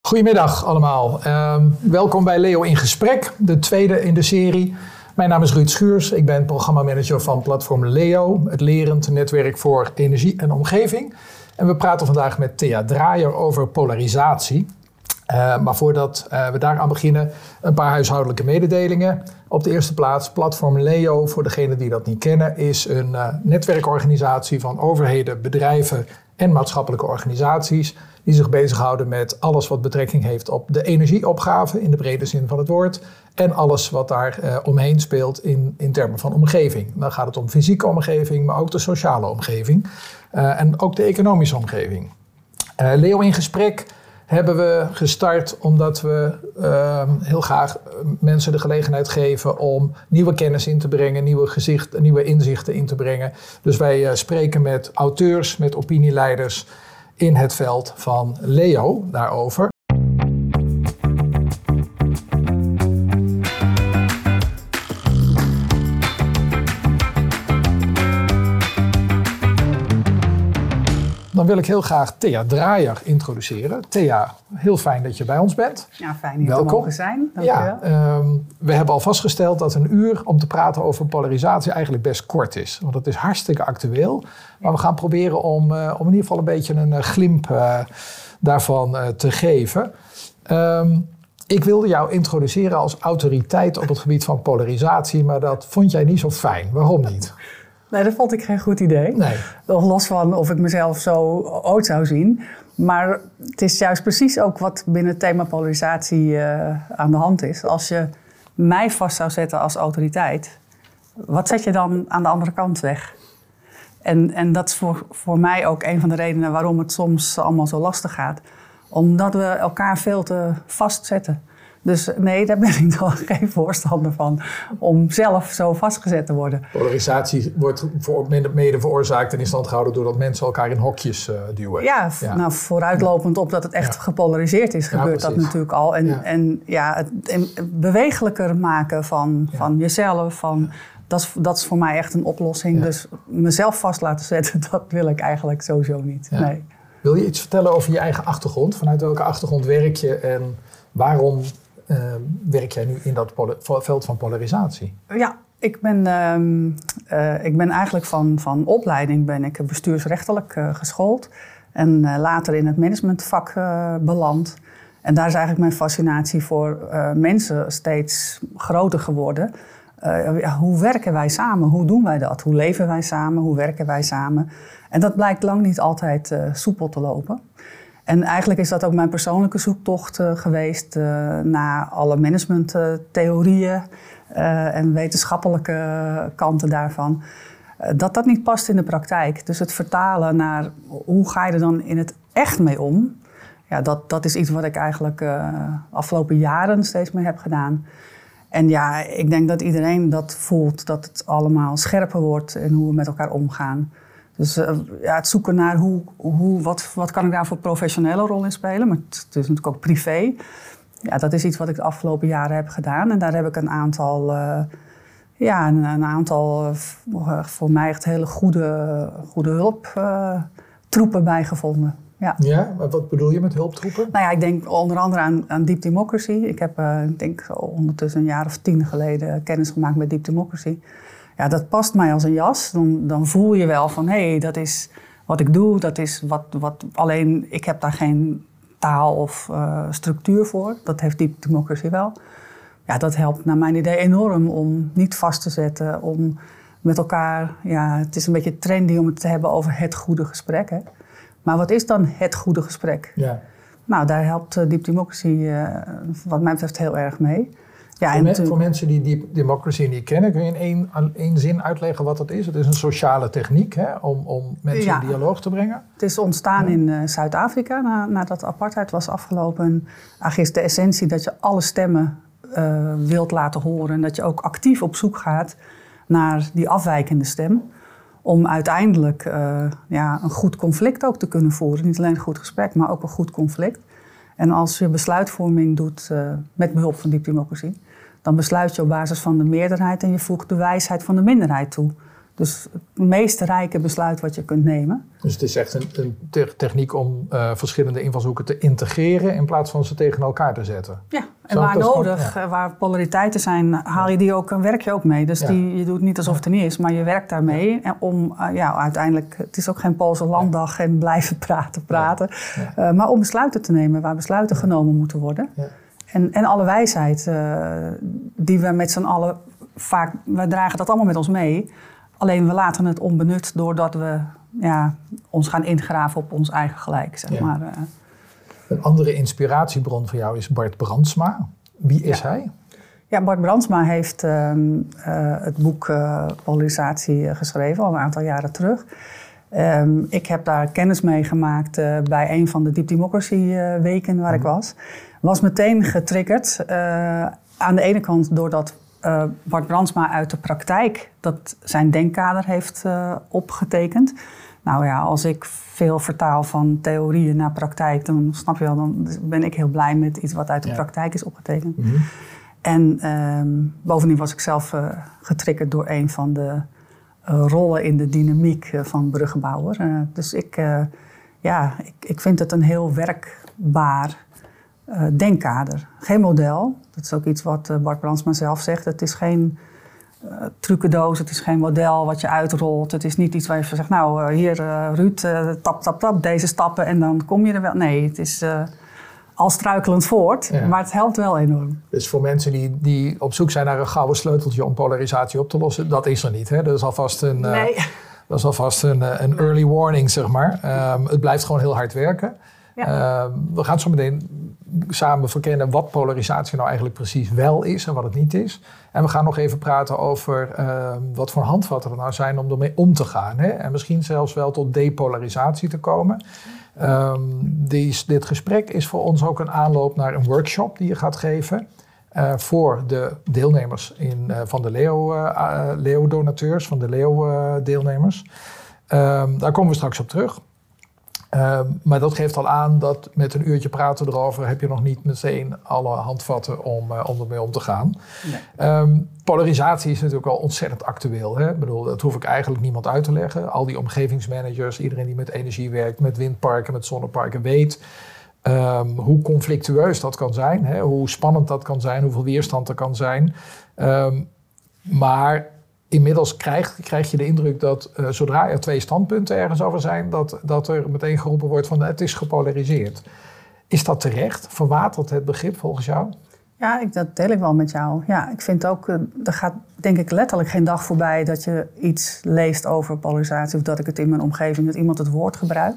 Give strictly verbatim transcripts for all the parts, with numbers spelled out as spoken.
Goedemiddag allemaal. Uh, welkom bij Leo in Gesprek, de tweede in de serie. Mijn naam is Ruud Schuurs. Ik ben programmamanager van platform Leo, het lerend netwerk voor energie en omgeving. En we praten vandaag met Thea Draaier over polarisatie. Uh, maar voordat uh, we daaraan beginnen, een paar huishoudelijke mededelingen. Op de eerste plaats, platform Leo, voor degenen die dat niet kennen, is een uh, netwerkorganisatie van overheden, bedrijven en maatschappelijke organisaties die zich bezighouden met alles wat betrekking heeft op de energieopgave in de brede zin van het woord en alles wat daar uh, omheen speelt in, in termen van omgeving. Dan gaat het om fysieke omgeving, maar ook de sociale omgeving uh, en ook de economische omgeving. Uh, Leo in Gesprek hebben we gestart omdat we uh, heel graag mensen de gelegenheid geven om nieuwe kennis in te brengen, nieuwe, gezicht, nieuwe inzichten in te brengen. Dus wij uh, spreken met auteurs, met opinieleiders in het veld van Leo daarover. Dan wil ik heel graag Thea Draaier introduceren. Thea, heel fijn dat je bij ons bent. Ja, fijn hier te mogen zijn. Dank ja, je wel. Um, we hebben al vastgesteld dat een uur om te praten over polarisatie eigenlijk best kort is. Want het is hartstikke actueel. Maar we gaan proberen om, uh, om in ieder geval een beetje een uh, glimp uh, daarvan uh, te geven. Um, ik wilde jou introduceren als autoriteit op het gebied van polarisatie. Maar dat vond jij niet zo fijn. Waarom niet? Nee, dat vond ik geen goed idee. Nee. Nog los van of ik mezelf zo ooit zou zien. Maar het is juist precies ook wat binnen het thema polarisatie uh, aan de hand is. Als je mij vast zou zetten als autoriteit, wat zet je dan aan de andere kant weg? En, en dat is voor, voor mij ook een van de redenen waarom het soms allemaal zo lastig gaat. Omdat we elkaar veel te vastzetten. Dus nee, daar ben ik dan geen voorstander van, om zelf zo vastgezet te worden. Polarisatie wordt voor, mede veroorzaakt en in stand gehouden doordat mensen elkaar in hokjes uh, duwen. Ja, ja, nou vooruitlopend op dat het echt ja. gepolariseerd is, gebeurt ja, dat natuurlijk al. En ja, en, ja het en bewegelijker maken van, ja. van jezelf, van, dat, is, dat is voor mij echt een oplossing. Ja. Dus mezelf vast laten zetten, dat wil ik eigenlijk sowieso niet. Ja. Nee. Wil je iets vertellen over je eigen achtergrond? Vanuit welke achtergrond werk je en waarom Uh, werk jij nu in dat poli- veld van polarisatie? Ja, ik ben, uh, uh, ik ben eigenlijk van, van opleiding ben ik bestuursrechtelijk uh, geschoold. En uh, later in het managementvak uh, beland. En daar is eigenlijk mijn fascinatie voor uh, mensen steeds groter geworden. Uh, ja, hoe werken wij samen? Hoe doen wij dat? Hoe leven wij samen? Hoe werken wij samen? En dat blijkt lang niet altijd uh, soepel te lopen. En eigenlijk is dat ook mijn persoonlijke zoektocht uh, geweest uh, naar alle managementtheorieën uh, en wetenschappelijke kanten daarvan. Uh, dat dat niet past in de praktijk. Dus het vertalen naar hoe ga je er dan in het echt mee om? Ja, dat, dat is iets wat ik eigenlijk uh, afgelopen jaren steeds meer heb gedaan. En ja, ik denk dat iedereen dat voelt, dat het allemaal scherper wordt in hoe we met elkaar omgaan. Dus uh, ja, het zoeken naar hoe, hoe, wat, wat kan ik daar voor professionele rol in spelen, maar het, het is natuurlijk ook privé. Ja, dat is iets wat ik de afgelopen jaren heb gedaan. En daar heb ik een aantal, uh, ja, een, een aantal uh, voor mij echt hele goede, goede hulptroepen uh, bij gevonden. Ja. Ja, maar wat bedoel je met hulptroepen? Nou ja, ik denk onder andere aan, aan Deep Democracy. Ik heb uh, ik denk ondertussen een jaar of tien geleden kennis gemaakt met Deep Democracy. Ja, dat past mij als een jas. Dan, dan voel je wel van, hé, hey, dat is wat ik doe. Dat is wat, wat, alleen ik heb daar geen taal of uh, structuur voor. Dat heeft Deep Democracy wel. Ja, dat helpt naar mijn idee enorm om niet vast te zetten. Om met elkaar, ja, het is een beetje trendy om het te hebben over het goede gesprek. Hè? Maar wat is dan het goede gesprek? Ja. Nou, daar helpt uh, Deep Democracy uh, wat mij betreft heel erg mee. Ja, voor, en me, voor mensen die Deep Democracy niet kennen, kun je in één, één zin uitleggen wat dat is? Het is een sociale techniek hè, om, om mensen ja. in dialoog te brengen. Het is ontstaan ja. in uh, Zuid-Afrika na, nadat apartheid was afgelopen. Eigenlijk is de essentie dat je alle stemmen uh, wilt laten horen. En dat je ook actief op zoek gaat naar die afwijkende stem. Om uiteindelijk uh, ja, een goed conflict ook te kunnen voeren. Niet alleen een goed gesprek, maar ook een goed conflict. En als je besluitvorming doet uh, met behulp van Deep Democracy, dan besluit je op basis van de meerderheid en je voegt de wijsheid van de minderheid toe. Dus het meest rijke besluit wat je kunt nemen. Dus het is echt een, een te- techniek om uh, verschillende invalshoeken te integreren in plaats van ze tegen elkaar te zetten. Ja, en waar nodig, gewoon, ja. waar polariteiten zijn, haal je die ook, werk je ook mee. Dus ja. die, je doet niet alsof het er niet is, maar je werkt daarmee. Ja. En om uh, ja, uiteindelijk, het is ook geen Poolse landdag en blijven praten, praten. Ja. Ja. Uh, maar om besluiten te nemen waar besluiten ja. genomen moeten worden. Ja. En, en alle wijsheid uh, die we met z'n allen vaak, we dragen dat allemaal met ons mee. Alleen we laten het onbenut doordat we ja, ons gaan ingraven op ons eigen gelijk, zeg ja. maar. Uh. Een andere inspiratiebron voor jou is Bart Brandsma. Wie is ja. hij? Ja, Bart Brandsma heeft um, uh, het boek uh, Polarisatie uh, geschreven, al een aantal jaren terug. Um, ik heb daar kennis mee gemaakt uh, bij een van de Deep Democracy uh, weken waar mm. ik was. Was meteen getriggerd. Uh, aan de ene kant doordat uh, Bart Brandsma uit de praktijk dat zijn denkkader heeft uh, opgetekend. Nou ja, als ik veel vertaal van theorieën naar praktijk, dan snap je wel, dan ben ik heel blij met iets wat uit de ja. praktijk is opgetekend. Mm-hmm. En um, bovendien was ik zelf uh, getriggerd door een van de uh, rollen in de dynamiek uh, van bruggenbouwer. Uh, dus ik, uh, ja, ik, ik vind het een heel werkbaar uh, denkkader. Geen model, dat is ook iets wat uh, Bart Brandsma zelf zegt. Het is geen uh, trucendoos, het is geen model wat je uitrolt. Het is niet iets waar je zegt, nou uh, hier uh, Ruud, uh, tap, tap, tap, deze stappen en dan kom je er wel. Nee, het is uh, al struikelend voort, ja. maar het helpt wel enorm. Dus voor mensen die, die op zoek zijn naar een gouden sleuteltje om polarisatie op te lossen, dat is er niet. Hè? Dat is alvast een, nee. uh, dat is alvast een, een early warning, zeg maar. Um, het blijft gewoon heel hard werken. Ja. Uh, we gaan zo meteen samen verkennen wat polarisatie nou eigenlijk precies wel is en wat het niet is. En we gaan nog even praten over uh, wat voor handvatten er nou zijn om ermee om te gaan. Hè? En misschien zelfs wel tot depolarisatie te komen. Um, die, dit gesprek is voor ons ook een aanloop naar een workshop die je gaat geven uh, voor de deelnemers in, uh, van de Leo, uh, Leo-donateurs, van de Leo-deelnemers. Uh, um, daar komen we straks op terug. Uh, maar dat geeft al aan dat met een uurtje praten erover heb je nog niet meteen alle handvatten om, uh, om ermee om te gaan. Nee. Um, polarisatie is natuurlijk al ontzettend actueel. Hè? Ik bedoel, dat hoef ik eigenlijk niemand uit te leggen. Al die omgevingsmanagers, iedereen die met energie werkt, met windparken, met zonneparken, weet um, hoe conflictueus dat kan zijn. Hè? Hoe spannend dat kan zijn, hoeveel weerstand er kan zijn. Um, maar inmiddels krijg, krijg je de indruk dat uh, zodra er twee standpunten ergens over zijn, dat, dat er meteen geroepen wordt van het is gepolariseerd. Is dat terecht? Verwatert het begrip volgens jou? Ja, ik, dat deel ik wel met jou. Ja, ik vind ook, uh, er gaat denk ik letterlijk geen dag voorbij dat je iets leest over polarisatie of dat ik het in mijn omgeving, dat iemand het woord gebruikt.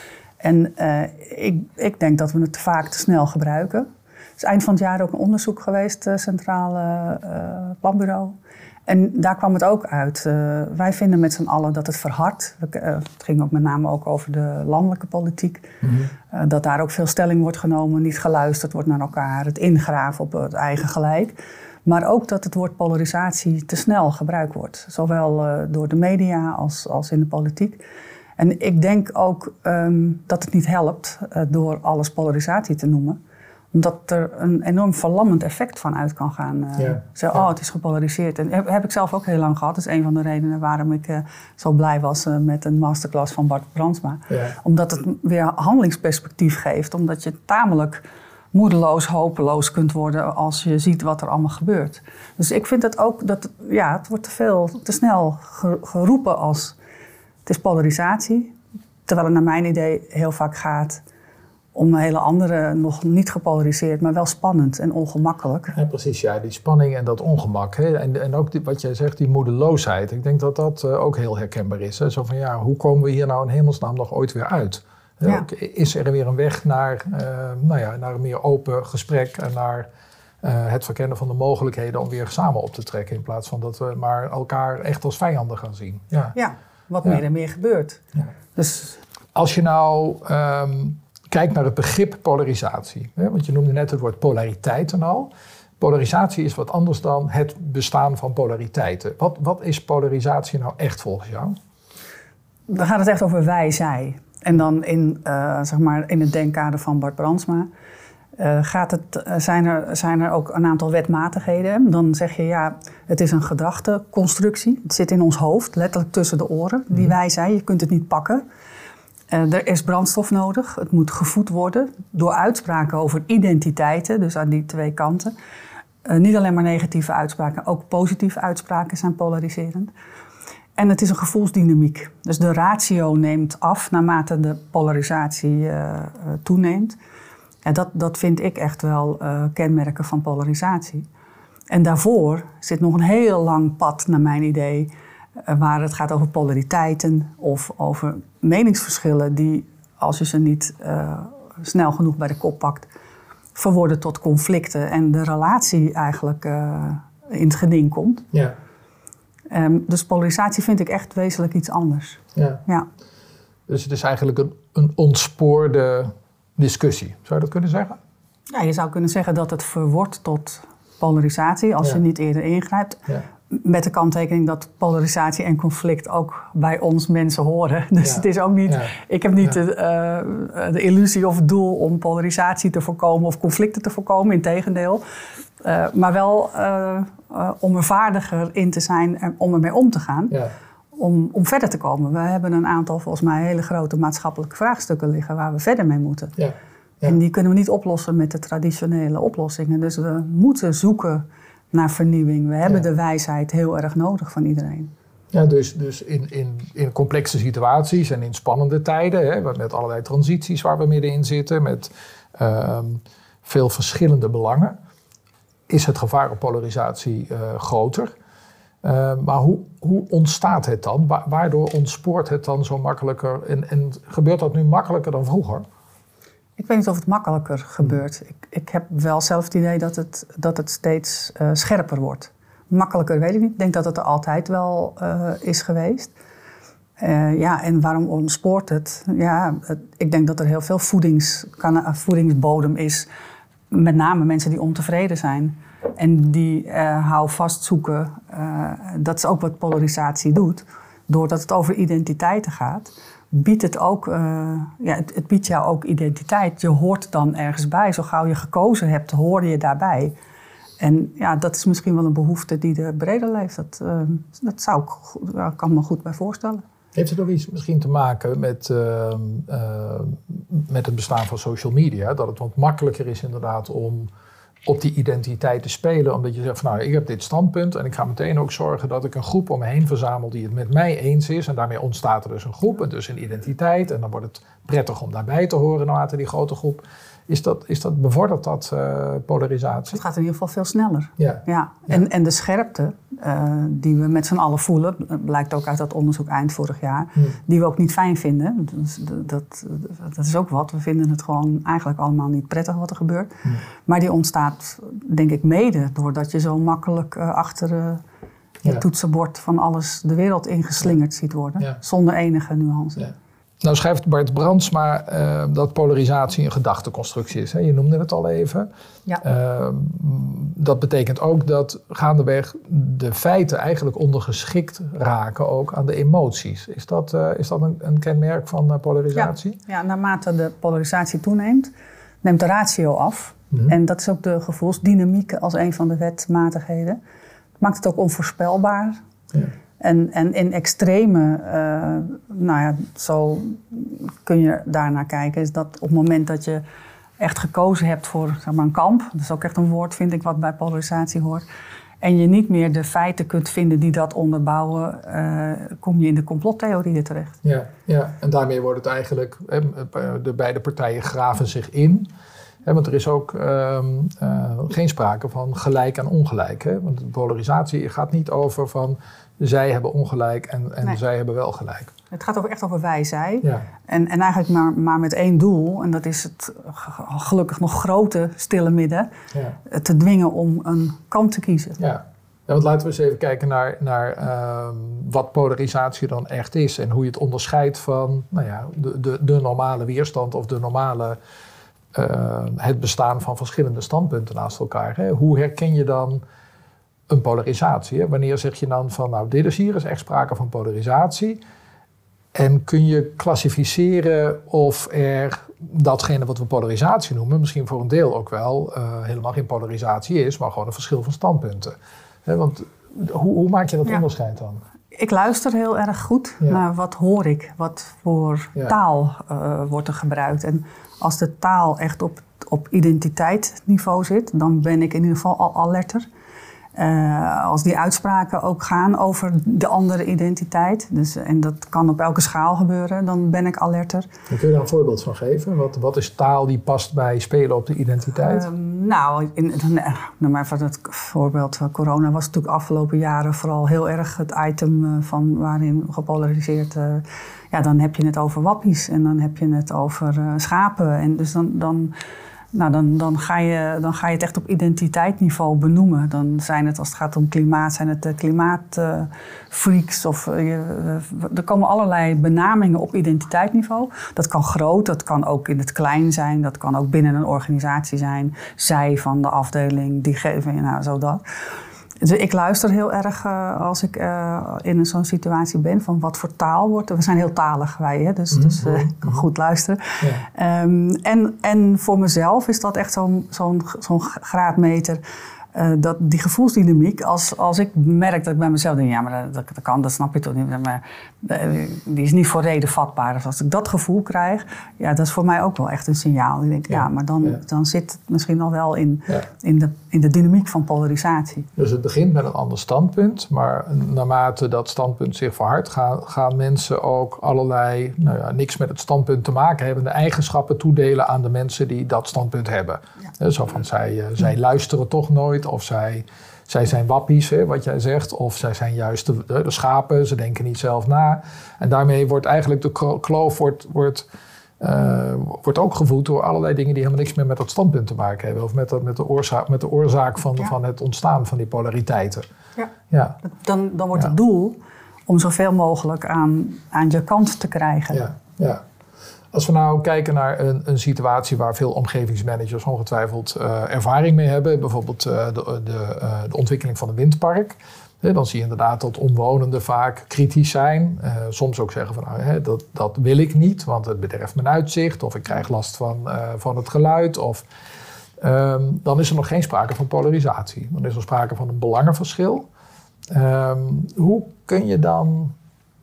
En uh, ik, ik denk dat we het te vaak te snel gebruiken. Er is eind van het jaar ook een onderzoek geweest, uh, Centraal uh, Planbureau. En daar kwam het ook uit. Uh, wij vinden met z'n allen dat het verhardt. Uh, het ging ook met name ook over de landelijke politiek. Mm-hmm. Uh, dat daar ook veel stelling wordt genomen, niet geluisterd wordt naar elkaar. Het ingraven op het eigen gelijk. Maar ook dat het woord polarisatie te snel gebruikt wordt. Zowel uh, door de media als, als in de politiek. En ik denk ook um, dat het niet helpt uh, door alles polarisatie te noemen. Omdat er een enorm verlammend effect van uit kan gaan. Uh, ja. Zo, oh, het is gepolariseerd. En heb, heb ik zelf ook heel lang gehad. Dat is een van de redenen waarom ik uh, zo blij was uh, met een masterclass van Bart Brandsma. Ja. Omdat het weer handelingsperspectief geeft. Omdat je tamelijk moedeloos, hopeloos kunt worden als je ziet wat er allemaal gebeurt. Dus ik vind het ook dat ja, het wordt te veel, te snel geroepen als het is polarisatie. Terwijl het naar mijn idee heel vaak gaat om een hele andere, nog niet gepolariseerd, maar wel spannend en ongemakkelijk. Ja, precies, ja, die spanning en dat ongemak. Hè? En, en ook die, wat jij zegt, die moedeloosheid. Ik denk dat dat uh, ook heel herkenbaar is. Hè? Zo van, ja, hoe komen we hier nou in hemelsnaam nog ooit weer uit? Ja. Is er weer een weg naar, uh, nou ja, naar een meer open gesprek en naar uh, het verkennen van de mogelijkheden om weer samen op te trekken, in plaats van dat we maar elkaar echt als vijanden gaan zien. Ja, ja wat ja. meer en meer gebeurt. Ja. Dus als je nou Um, kijk naar het begrip polarisatie. Hè? Want je noemde net het woord polariteiten al. Polarisatie is wat anders dan het bestaan van polariteiten. Wat, wat is polarisatie nou echt volgens jou? Dan gaat het echt over wij-zij. En dan in, uh, zeg maar in het denkkader van Bart Brandsma. Uh, gaat het, uh, zijn, er, zijn er ook een aantal wetmatigheden? Dan zeg je ja, het is een gedachteconstructie. Het zit in ons hoofd, letterlijk tussen de oren. Die wij zijn, je kunt het niet pakken. Uh, er is brandstof nodig. Het moet gevoed worden door uitspraken over identiteiten. Dus aan die twee kanten. Uh, niet alleen maar negatieve uitspraken, ook positieve uitspraken zijn polariserend. En het is een gevoelsdynamiek. Dus de ratio neemt af naarmate de polarisatie uh, uh, toeneemt. En dat, dat vind ik echt wel uh, kenmerken van polarisatie. En daarvoor zit nog een heel lang pad, naar mijn idee, uh, waar het gaat over polariteiten of over meningsverschillen die, als je ze niet uh, snel genoeg bij de kop pakt, verworden tot conflicten en de relatie eigenlijk uh, in het geding komt. Ja. Um, dus polarisatie vind ik echt wezenlijk iets anders. Ja. Ja. Dus het is eigenlijk een, een ontspoorde discussie. Zou je dat kunnen zeggen? Ja, je zou kunnen zeggen dat het verwordt tot polarisatie als ja. je niet eerder ingrijpt. Ja. Met de kanttekening dat polarisatie en conflict ook bij ons mensen horen. Dus ja. het is ook niet. Ja. Ik heb niet ja. de, uh, de illusie of het doel om polarisatie te voorkomen of conflicten te voorkomen, integendeel. Uh, maar wel uh, uh, om er vaardiger in te zijn en om ermee om te gaan. Ja. Om, om verder te komen. We hebben een aantal volgens mij hele grote maatschappelijke vraagstukken liggen waar we verder mee moeten. Ja. Ja. En die kunnen we niet oplossen met de traditionele oplossingen. Dus we moeten zoeken naar vernieuwing. We hebben ja. de wijsheid heel erg nodig van iedereen. Ja, dus, dus in, in, in complexe situaties en in spannende tijden, hè, met allerlei transities waar we middenin zitten, met uh, veel verschillende belangen, is het gevaar op polarisatie uh, groter. Uh, maar hoe, hoe ontstaat het dan? Wa- waardoor ontspoort het dan zo makkelijker? En, en gebeurt dat nu makkelijker dan vroeger? Ik weet niet of het makkelijker gebeurt. Ik, ik heb wel zelf het idee dat het, dat het steeds uh, scherper wordt. Makkelijker weet ik niet. Ik denk dat het er altijd wel uh, is geweest. Uh, ja, en waarom ontspoort het? Ja, het, ik denk dat er heel veel voedings, kan, voedingsbodem is. Met name mensen die ontevreden zijn. En die uh, houvast zoeken. Uh, dat is ook wat polarisatie doet. Doordat het over identiteiten gaat, biedt het ook, uh, ja, het, het biedt jou ook identiteit. Je hoort dan ergens bij. Zo gauw je gekozen hebt, hoor je daarbij. En ja, dat is misschien wel een behoefte die er breder leeft. Dat, uh, dat zou ik, uh, kan me goed bij voorstellen. Heeft het ook iets misschien te maken met, uh, uh, met het bestaan van social media? Dat het wat makkelijker is inderdaad om op die identiteit te spelen. Omdat je zegt van nou, ik heb dit standpunt en ik ga meteen ook zorgen dat ik een groep om me heen verzamel die het met mij eens is. En daarmee ontstaat er dus een groep en dus een identiteit. En dan wordt het prettig om daarbij te horen naarmate die grote groep. Is dat, is dat, bevordert dat uh, polarisatie? Het gaat in ieder geval veel sneller. Ja. Ja. En, ja. en de scherpte uh, die we met z'n allen voelen, blijkt ook uit dat onderzoek eind vorig jaar, hmm. die we ook niet fijn vinden. Dus dat, dat is ook wat. We vinden het gewoon eigenlijk allemaal niet prettig wat er gebeurt. Hmm. Maar die ontstaat, denk ik, mede doordat je zo makkelijk uh, achter uh, het ja. toetsenbord van alles de wereld ingeslingerd ziet worden. Ja. Zonder enige nuance. Ja. Nou schrijft Bart Brandsma uh, dat polarisatie een gedachteconstructie is. Hè? Je noemde het al even. Ja. Uh, dat betekent ook dat gaandeweg de feiten eigenlijk ondergeschikt raken ook aan de emoties. Is dat, uh, is dat een, een kenmerk van uh, polarisatie? Ja. ja, naarmate de polarisatie toeneemt, neemt de ratio af. Mm-hmm. En dat is ook de gevoelsdynamiek als een van de wetmatigheden. Het maakt het ook onvoorspelbaar. Ja. En, en in extreme, uh, nou ja, zo kun je daarnaar kijken, is dat op het moment dat je echt gekozen hebt voor zeg maar, een kamp, dat is ook echt een woord, vind ik, wat bij polarisatie hoort, en je niet meer de feiten kunt vinden die dat onderbouwen, uh, kom je in de complottheorieën terecht. Ja, ja, en daarmee wordt het eigenlijk, de beide partijen graven zich in. He, want er is ook uh, uh, geen sprake van gelijk en ongelijk. Hè? Want de polarisatie gaat niet over van zij hebben ongelijk en, en nee. zij hebben wel gelijk. Het gaat over, echt over wij-zij. Ja. En, en eigenlijk maar, maar met één doel. En dat is het gelukkig nog grote stille midden. Ja. Te dwingen om een kant te kiezen. Ja. Ja, want laten we eens even kijken naar, naar uh, wat polarisatie dan echt is. En hoe je het onderscheidt van nou ja, de, de, de normale weerstand of de normale Uh, het bestaan van verschillende standpunten naast elkaar. Hè? Hoe herken je dan een polarisatie? Hè? Wanneer zeg je dan van, nou, dit is hier is echt sprake van polarisatie. En kun je klassificeren of er datgene wat we polarisatie noemen, misschien voor een deel ook wel uh, helemaal geen polarisatie is, maar gewoon een verschil van standpunten. He, want hoe, hoe maak je dat ja. onderscheid dan? Ik luister heel erg goed ja. naar wat hoor ik, wat voor ja. taal uh, wordt er gebruikt. En als de taal echt op, op identiteitsniveau zit, dan ben ik in ieder geval al alerter. Uh, als die uitspraken ook gaan over de andere identiteit, dus, en dat kan op elke schaal gebeuren, dan ben ik alerter. En kun je daar een voorbeeld van geven? Wat, wat is taal die past bij spelen op de identiteit? Uh, nou, in, noem maar even het voorbeeld. Corona was natuurlijk afgelopen jaren vooral heel erg het item uh, van waarin gepolariseerd. Uh, ja, dan heb je het over wappies en dan heb je het over uh, schapen. En dus dan... dan Nou, dan, dan, ga je, dan ga je het echt op identiteitsniveau benoemen. Dan zijn het, als het gaat om klimaat, zijn het de klimaatfreaks. Uh, of uh, uh, er komen allerlei benamingen op identiteitsniveau. Dat kan groot, dat kan ook in het klein zijn. Dat kan ook binnen een organisatie zijn. Zij van de afdeling, die geven, nou, zo dat. Dus ik luister heel erg uh, als ik uh, in zo'n situatie ben van wat voor taal wordt er. We zijn heel talig wij, hè? dus, mm-hmm. dus uh, ik kan goed luisteren. Ja. Um, en, en voor mezelf is dat echt zo'n, zo'n, zo'n graadmeter. Uh, dat, die gevoelsdynamiek, als, als ik merk dat ik bij mezelf denk, ja, maar dat, dat kan, dat snap je toch niet. Maar die is niet voor reden vatbaar. Dus als ik dat gevoel krijg, ja, dat is voor mij ook wel echt een signaal. Ik denk, ja, ja maar dan, ja. dan zit het misschien al wel in, ja. in, de, in de dynamiek van polarisatie. Dus het begint met een ander standpunt, maar naarmate dat standpunt zich verhardt, gaan, gaan mensen ook allerlei, nou ja, niks met het standpunt te maken hebben, de eigenschappen toedelen aan de mensen die dat standpunt hebben. Ja. Zo van, zij, uh, zij luisteren toch nooit. Of zij, zij zijn wappies, hè, wat jij zegt. Of zij zijn juist de, de schapen, ze denken niet zelf na. En daarmee wordt eigenlijk de kloof wordt, wordt, uh, wordt ook gevoed door allerlei dingen die helemaal niks meer met dat standpunt te maken hebben. Of met de, met de oorzaak, met de oorzaak van, ja. van het ontstaan van die polariteiten. Ja. Ja. Dan, dan wordt ja. het doel om zoveel mogelijk aan, aan je kant te krijgen. Ja, ja. Als we nou kijken naar een, een situatie waar veel omgevingsmanagers ongetwijfeld uh, ervaring mee hebben, bijvoorbeeld uh, de, de, uh, de ontwikkeling van een windpark, hè, dan zie je inderdaad dat omwonenden vaak kritisch zijn. Uh, soms ook zeggen van, nou, hè, dat, dat wil ik niet, want het bederft mijn uitzicht, of ik krijg last van, uh, van het geluid. Of, um, dan is er nog geen sprake van polarisatie. Dan is er sprake van een belangenverschil. Um, hoe kun je dan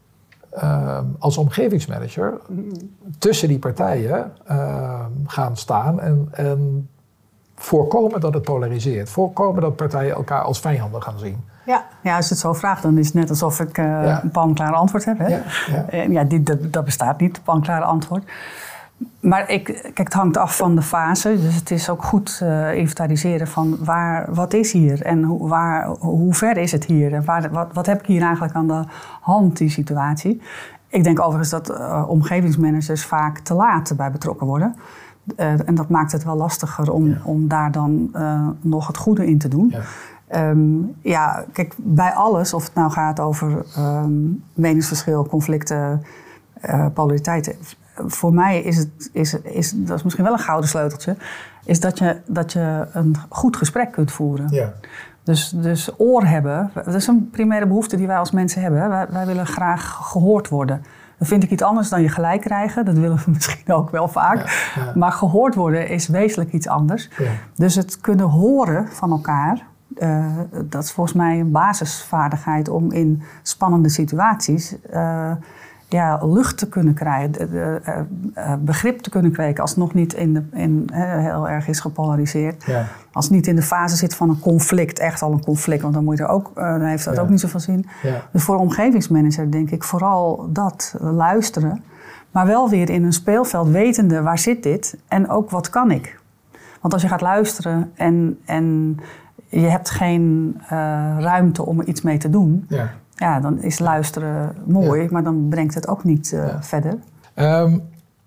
Uh, als omgevingsmanager tussen die partijen uh, gaan staan en, en voorkomen dat het polariseert. Voorkomen dat partijen elkaar als vijanden gaan zien. Ja, ja, als je het zo vraagt, dan is het net alsof ik uh, ja. een palmklaar antwoord heb. Hè? Ja, ja. En ja, die, dat, dat bestaat niet, een palmklaar antwoord. Maar ik, kijk, het hangt af van de fase. Dus het is ook goed uh, inventariseren van waar, wat is hier en hoe, waar, hoe ver is het hier? En waar, wat, wat heb ik hier eigenlijk aan de hand, die situatie? Ik denk overigens dat uh, omgevingsmanagers vaak te laat bij betrokken worden. Uh, en dat maakt het wel lastiger om, ja. om daar dan uh, nog het goede in te doen. Ja. Um, ja, kijk, bij alles, of het nou gaat over um, meningsverschil, conflicten, uh, polariteiten. Voor mij is het, is, is, dat is misschien wel een gouden sleuteltje, is dat je, dat je een goed gesprek kunt voeren. Ja. Dus, dus oor hebben, dat is een primaire behoefte die wij als mensen hebben. Wij, wij willen graag gehoord worden. Dat vind ik iets anders dan je gelijk krijgen. Dat willen we misschien ook wel vaak. Ja, ja. Maar gehoord worden is wezenlijk iets anders. Ja. Dus het kunnen horen van elkaar, uh, dat is volgens mij een basisvaardigheid om in spannende situaties Uh, ja, lucht te kunnen krijgen, de, uh, uh, begrip te kunnen kweken als het nog niet in de, in, uh, heel erg is gepolariseerd. Ja. Als het niet in de fase zit van een conflict, echt al een conflict, want dan, moet je er ook, uh, dan heeft dat ja. ook niet zoveel zin. Ja. Dus voor een omgevingsmanager denk ik vooral dat, uh, luisteren, maar wel weer in een speelveld wetende waar zit dit en ook wat kan ik. Want als je gaat luisteren en, en je hebt geen uh, ruimte om er iets mee te doen, ja. Ja, dan is luisteren mooi, ja. maar dan brengt het ook niet uh, ja. verder. Um,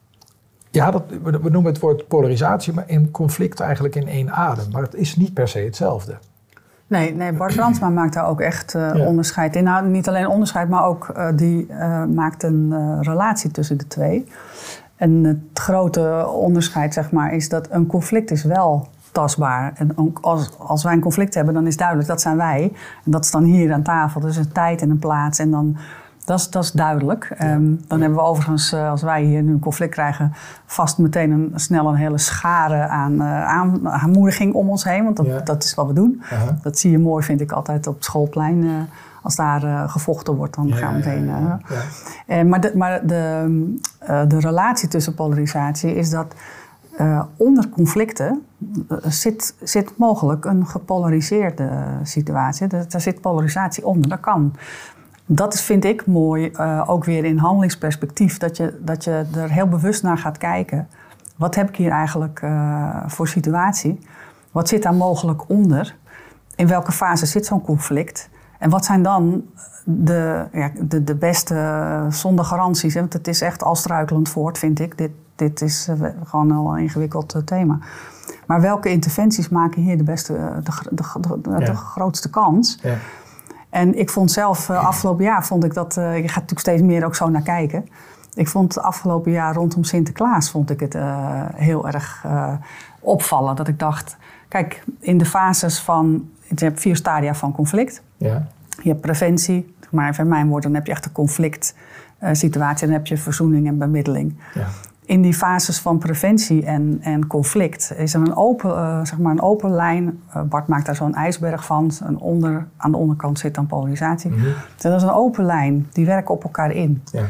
ja, dat, we, we noemen het woord polarisatie, maar in conflict eigenlijk in één adem. Maar het is niet per se hetzelfde. Nee, nee Bart Brandsma maakt daar ook echt uh, ja. onderscheid in. Nou, niet alleen onderscheid, maar ook uh, die uh, maakt een uh, relatie tussen de twee. En het grote onderscheid, zeg maar, is dat een conflict is wel tastbaar. En als, als wij een conflict hebben, dan is duidelijk, dat zijn wij. En dat is dan hier aan tafel. Dus een tijd en een plaats. En dan, Dat is, dat is duidelijk. Ja. Um, dan ja. hebben we overigens, uh, als wij hier nu een conflict krijgen, vast meteen een, snel een hele schare aan uh, aan, aanmoediging om ons heen. Want dat, ja. dat is wat we doen. Uh-huh. Dat zie je mooi, vind ik, altijd op het schoolplein. Uh, als daar uh, gevochten wordt, dan ja, gaan we meteen... Uh, ja, ja. Uh, maar de, maar de, uh, de relatie tussen polarisatie is dat uh, onder conflicten uh, zit, zit mogelijk een gepolariseerde situatie. Daar zit polarisatie onder, dat kan. Dat is, vind ik mooi, uh, ook weer in handelingsperspectief, dat je, dat je er heel bewust naar gaat kijken. Wat heb ik hier eigenlijk uh, voor situatie? Wat zit daar mogelijk onder? In welke fase zit zo'n conflict? En wat zijn dan de, ja, de, de beste, uh, zonder garanties? Hè? Want het is echt al struikelend voort, vind ik. Dit, dit is uh, gewoon al een ingewikkeld uh, thema. Maar welke interventies maken hier de, beste, uh, de, de, de, de, ja. de grootste kans? Ja. En ik vond zelf, uh, afgelopen jaar vond ik dat... Uh, je gaat natuurlijk steeds meer ook zo naar kijken. Ik vond het afgelopen jaar rondom Sinterklaas vond ik het uh, heel erg uh, opvallen. Dat ik dacht, kijk, in de fases van... Je hebt vier stadia van conflict. Ja. Je hebt preventie, maar even in mijn woorden, dan heb je echt een conflict uh, situatie. Dan heb je verzoening en bemiddeling. Ja. In die fases van preventie en, en conflict is er een open, uh, zeg maar een open lijn. Uh, Bart maakt daar zo'n ijsberg van. Een onder, aan de onderkant zit dan polarisatie. Mm-hmm. Dus dat is een open lijn. Die werken op elkaar in. Ja.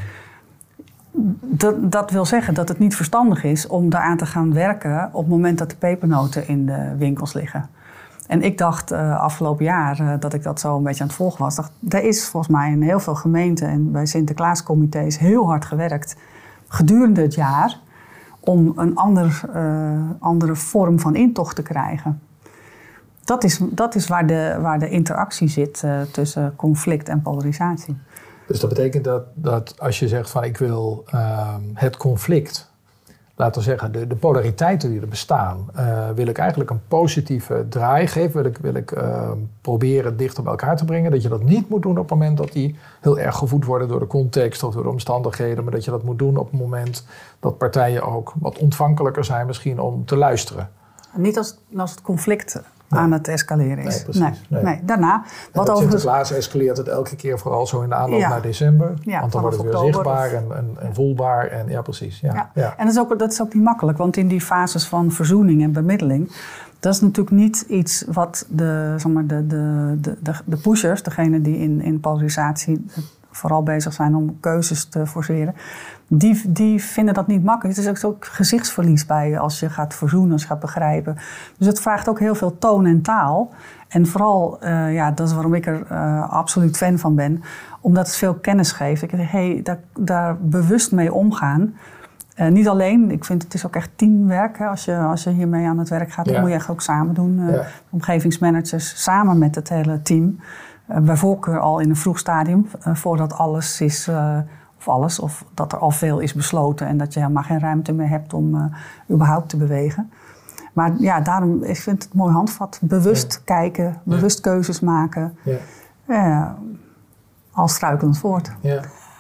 Dat, dat wil zeggen dat het niet verstandig is om daaraan te gaan werken op het moment dat de pepernoten in de winkels liggen. En ik dacht uh, afgelopen jaar uh, dat ik dat zo een beetje aan het volgen was. Dacht, er is volgens mij in heel veel gemeenten en bij Sinterklaascomité's heel hard gewerkt gedurende het jaar om een ander, uh, andere vorm van intocht te krijgen. Dat is, dat is waar, de, waar de interactie zit uh, tussen conflict en polarisatie. Dus dat betekent dat, dat als je zegt van ik wil uh, het conflict, laten we zeggen de, de polariteiten die er bestaan, uh, wil ik eigenlijk een positieve draai geven, wil ik, wil ik uh, proberen dichter bij elkaar te brengen. Dat je dat niet moet doen op het moment dat die heel erg gevoed worden door de context of door de omstandigheden, maar dat je dat moet doen op het moment dat partijen ook wat ontvankelijker zijn misschien om te luisteren. Niet als, als het conflict nee. aan het escaleren is. Nee, precies. Nee. Nee. Nee. Daarna, wat over Sinterklaas escaleert het elke keer vooral zo in de aanloop ja. naar december. Ja, want dan wordt het weer zichtbaar of... en, en, en voelbaar. En, ja, precies. Ja. Ja. Ja. En dat is, ook, dat is ook niet makkelijk, want in die fases van verzoening en bemiddeling, dat is natuurlijk niet iets wat de, zeg maar, de, de, de, de, de pushers, degene die in, in polarisatie vooral bezig zijn om keuzes te forceren, die, die vinden dat niet makkelijk. Het is ook, ook gezichtsverlies bij als je gaat verzoenen, als je gaat begrijpen. Dus het vraagt ook heel veel toon en taal. En vooral, uh, ja, dat is waarom ik er uh, absoluut fan van ben, omdat het veel kennis geeft. Ik zeg, hey, daar, daar bewust mee omgaan. Uh, niet alleen, ik vind het is ook echt teamwerk. Hè. Als je, als je hiermee aan het werk gaat, ja. dat moet je echt ook samen doen. Uh, ja. Omgevingsmanagers samen met het hele team. Uh, bij voorkeur al in een vroeg stadium, uh, voordat alles is, uh, of alles, of dat er al veel is besloten en dat je helemaal geen ruimte meer hebt om uh, überhaupt te bewegen. Maar ja, daarom, ik vind het een mooi handvat. Bewust ja. kijken, bewust ja. keuzes maken. Ja. Uh, al struikelend voort. Ja.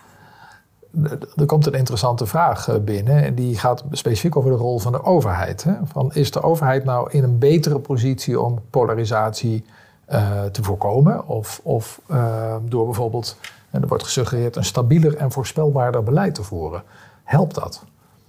Er komt een interessante vraag binnen en die gaat specifiek over de rol van de overheid. Hè? Van, is de overheid nou in een betere positie om polarisatie uh, te voorkomen? Of, of uh, door bijvoorbeeld, en er wordt gesuggereerd, een stabieler en voorspelbaarder beleid te voeren. Helpt dat?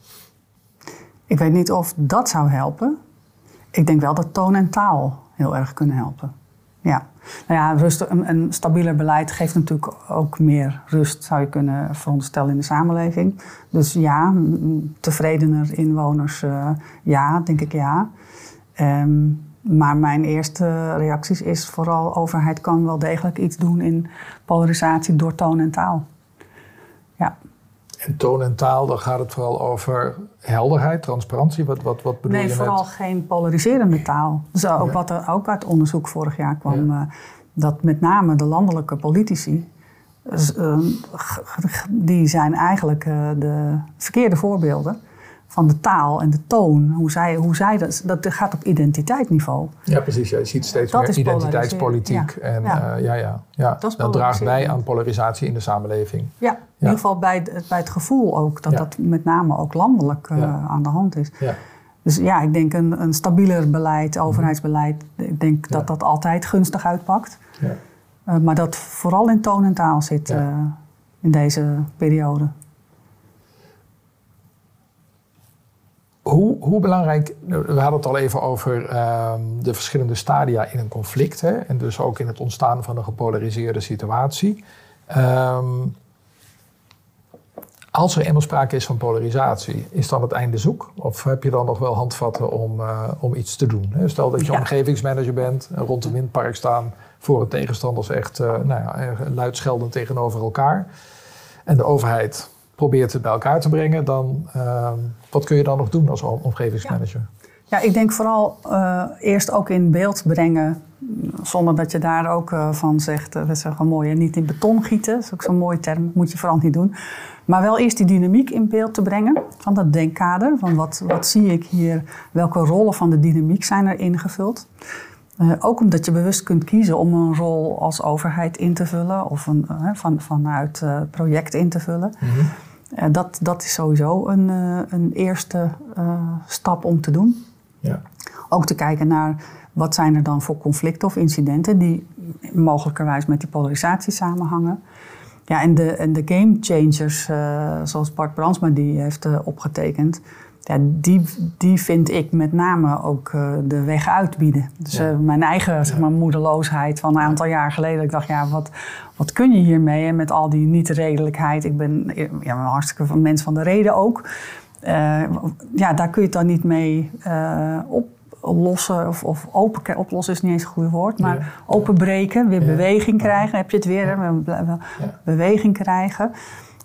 Ik weet niet of dat zou helpen. Ik denk wel dat toon en taal heel erg kunnen helpen. Ja. Nou ja, rust, een, een stabieler beleid geeft natuurlijk ook meer rust, zou je kunnen veronderstellen, in de samenleving. Dus ja, tevredener inwoners, uh, ja, denk ik ja. Um, maar mijn eerste reacties is vooral, overheid kan wel degelijk iets doen in polarisatie door toon en taal. Ja. En toon en taal, dan gaat het vooral over helderheid, transparantie. Wat, wat, wat bedoel nee, je vooral met? geen polariserende taal. Dus ook ja. wat er ook uit onderzoek vorig jaar kwam, ja. uh, dat met name de landelijke politici, uh, die zijn eigenlijk uh, de verkeerde voorbeelden van de taal en de toon. Hoe zij, hoe zij dat, dat gaat op identiteitsniveau. Ja, precies. Ja. Je ziet steeds dat meer identiteitspolitiek. Ja. En ja. Uh, ja, ja, ja. Dat, dat draagt bij aan polarisatie in de samenleving. Ja, in ja. ieder geval bij het, bij het gevoel ook. Dat ja. dat met name ook landelijk uh, ja. aan de hand is. Ja. Dus ja, ik denk een, een stabieler beleid, overheidsbeleid, ik denk ja. dat dat altijd gunstig uitpakt. Ja. Uh, maar dat vooral in toon en taal zit. Ja. Uh, in deze periode. Hoe, hoe belangrijk, we hadden het al even over uh, de verschillende stadia in een conflict. Hè, en dus ook in het ontstaan van een gepolariseerde situatie. Um, als er eenmaal sprake is van polarisatie, is dan het einde zoek? Of heb je dan nog wel handvatten om, uh, om iets te doen? Hè? Stel dat je ja. omgevingsmanager bent en rond een windpark staan voor de tegenstanders echt uh, nou ja, luidscheldend tegenover elkaar. En de overheid probeert het bij elkaar te brengen, dan uh, wat kun je dan nog doen als omgevingsmanager? Ja, ja ik denk vooral uh, eerst ook in beeld brengen, zonder dat je daar ook uh, van zegt, uh, dat is gewoon mooi, hè? Niet in beton gieten, dat is ook zo'n mooie term, dat moet je vooral niet doen. Maar wel eerst die dynamiek in beeld te brengen, van dat denkkader, van wat, wat zie ik hier, welke rollen van de dynamiek zijn er ingevuld. Uh, ook omdat je bewust kunt kiezen om een rol als overheid in te vullen of een, uh, van, vanuit uh, project in te vullen. Mm-hmm. Uh, dat, dat is sowieso een, uh, een eerste uh, stap om te doen. Ja. Ook te kijken naar wat zijn er dan voor conflicten of incidenten die mogelijkerwijs met die polarisatie samenhangen. Ja, en de, en de game changers, uh, zoals Bart Brandsma die heeft uh, opgetekend, ja, die, die vind ik met name ook uh, de weg uitbieden. Dus uh, mijn eigen zeg maar, moedeloosheid van een aantal jaar geleden. Ik dacht, ja, wat, wat kun je hiermee? En met al die niet-redelijkheid. Ik ben ja, een hartstikke mens van de reden ook. Uh, ja, daar kun je het dan niet mee uh, op. Oplossen of, of open, oplossen is niet eens een goed woord, maar ja. openbreken, weer ja. beweging krijgen. Dan heb je het weer, hè? We ja. beweging krijgen.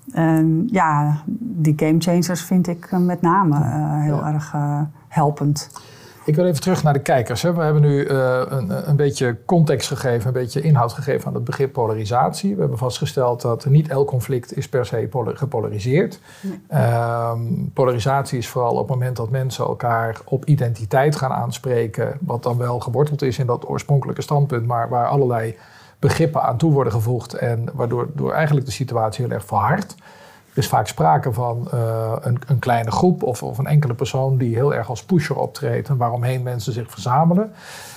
Um, ja, die game changers vind ik met name uh, heel ja. erg uh, helpend. Ik wil even terug naar de kijkers. Hè. We hebben nu uh, een, een beetje context gegeven, een beetje inhoud gegeven aan het begrip polarisatie. We hebben vastgesteld dat niet elk conflict is per se polar- gepolariseerd. Nee. Um, polarisatie is vooral op het moment dat mensen elkaar op identiteit gaan aanspreken, wat dan wel geworteld is in dat oorspronkelijke standpunt, maar waar allerlei begrippen aan toe worden gevoegd en waardoor door eigenlijk de situatie heel erg verhardt. Er is vaak sprake van uh, een, een kleine groep of, of een enkele persoon die heel erg als pusher optreedt en waaromheen mensen zich verzamelen.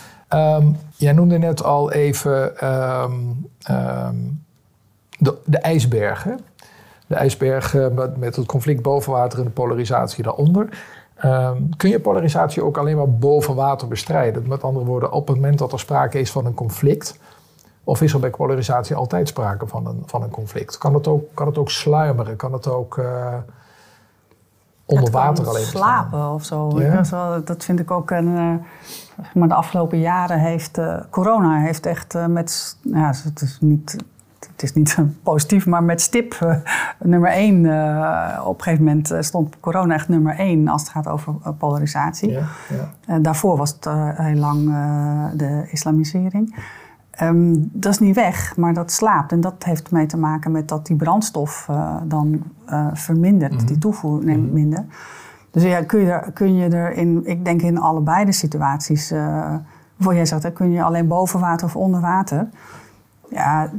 Um, jij noemde net al even um, um, de, de ijsbergen. De ijsbergen met, met het conflict boven water en de polarisatie daaronder. Um, kun je polarisatie ook alleen maar boven water bestrijden? Met andere woorden, op het moment dat er sprake is van een conflict, of is er bij polarisatie altijd sprake van een, van een conflict? Kan het ook, kan het ook sluimeren? Kan het ook uh, onder water alleen bestaan? Slapen of zo. Ja? Dat, wel, dat vind ik ook een... Uh, maar de afgelopen jaren heeft uh, corona heeft echt uh, met... Ja, het is niet... Het is niet positief, maar met stip uh, nummer één. Uh, op een gegeven moment stond corona echt nummer één als het gaat over uh, polarisatie. Ja, ja. Uh, daarvoor was het uh, heel lang uh, de islamisering. Um, dat is niet weg, maar dat slaapt. En dat heeft mee te maken met dat die brandstof uh, dan uh, vermindert. Mm-hmm. Die toevoer neemt mm-hmm. minder. Dus ja, kun je, er, kun je er in, ik denk in allebei de situaties, uh, voor jij zegt, kun je alleen boven water of onder water. Ja,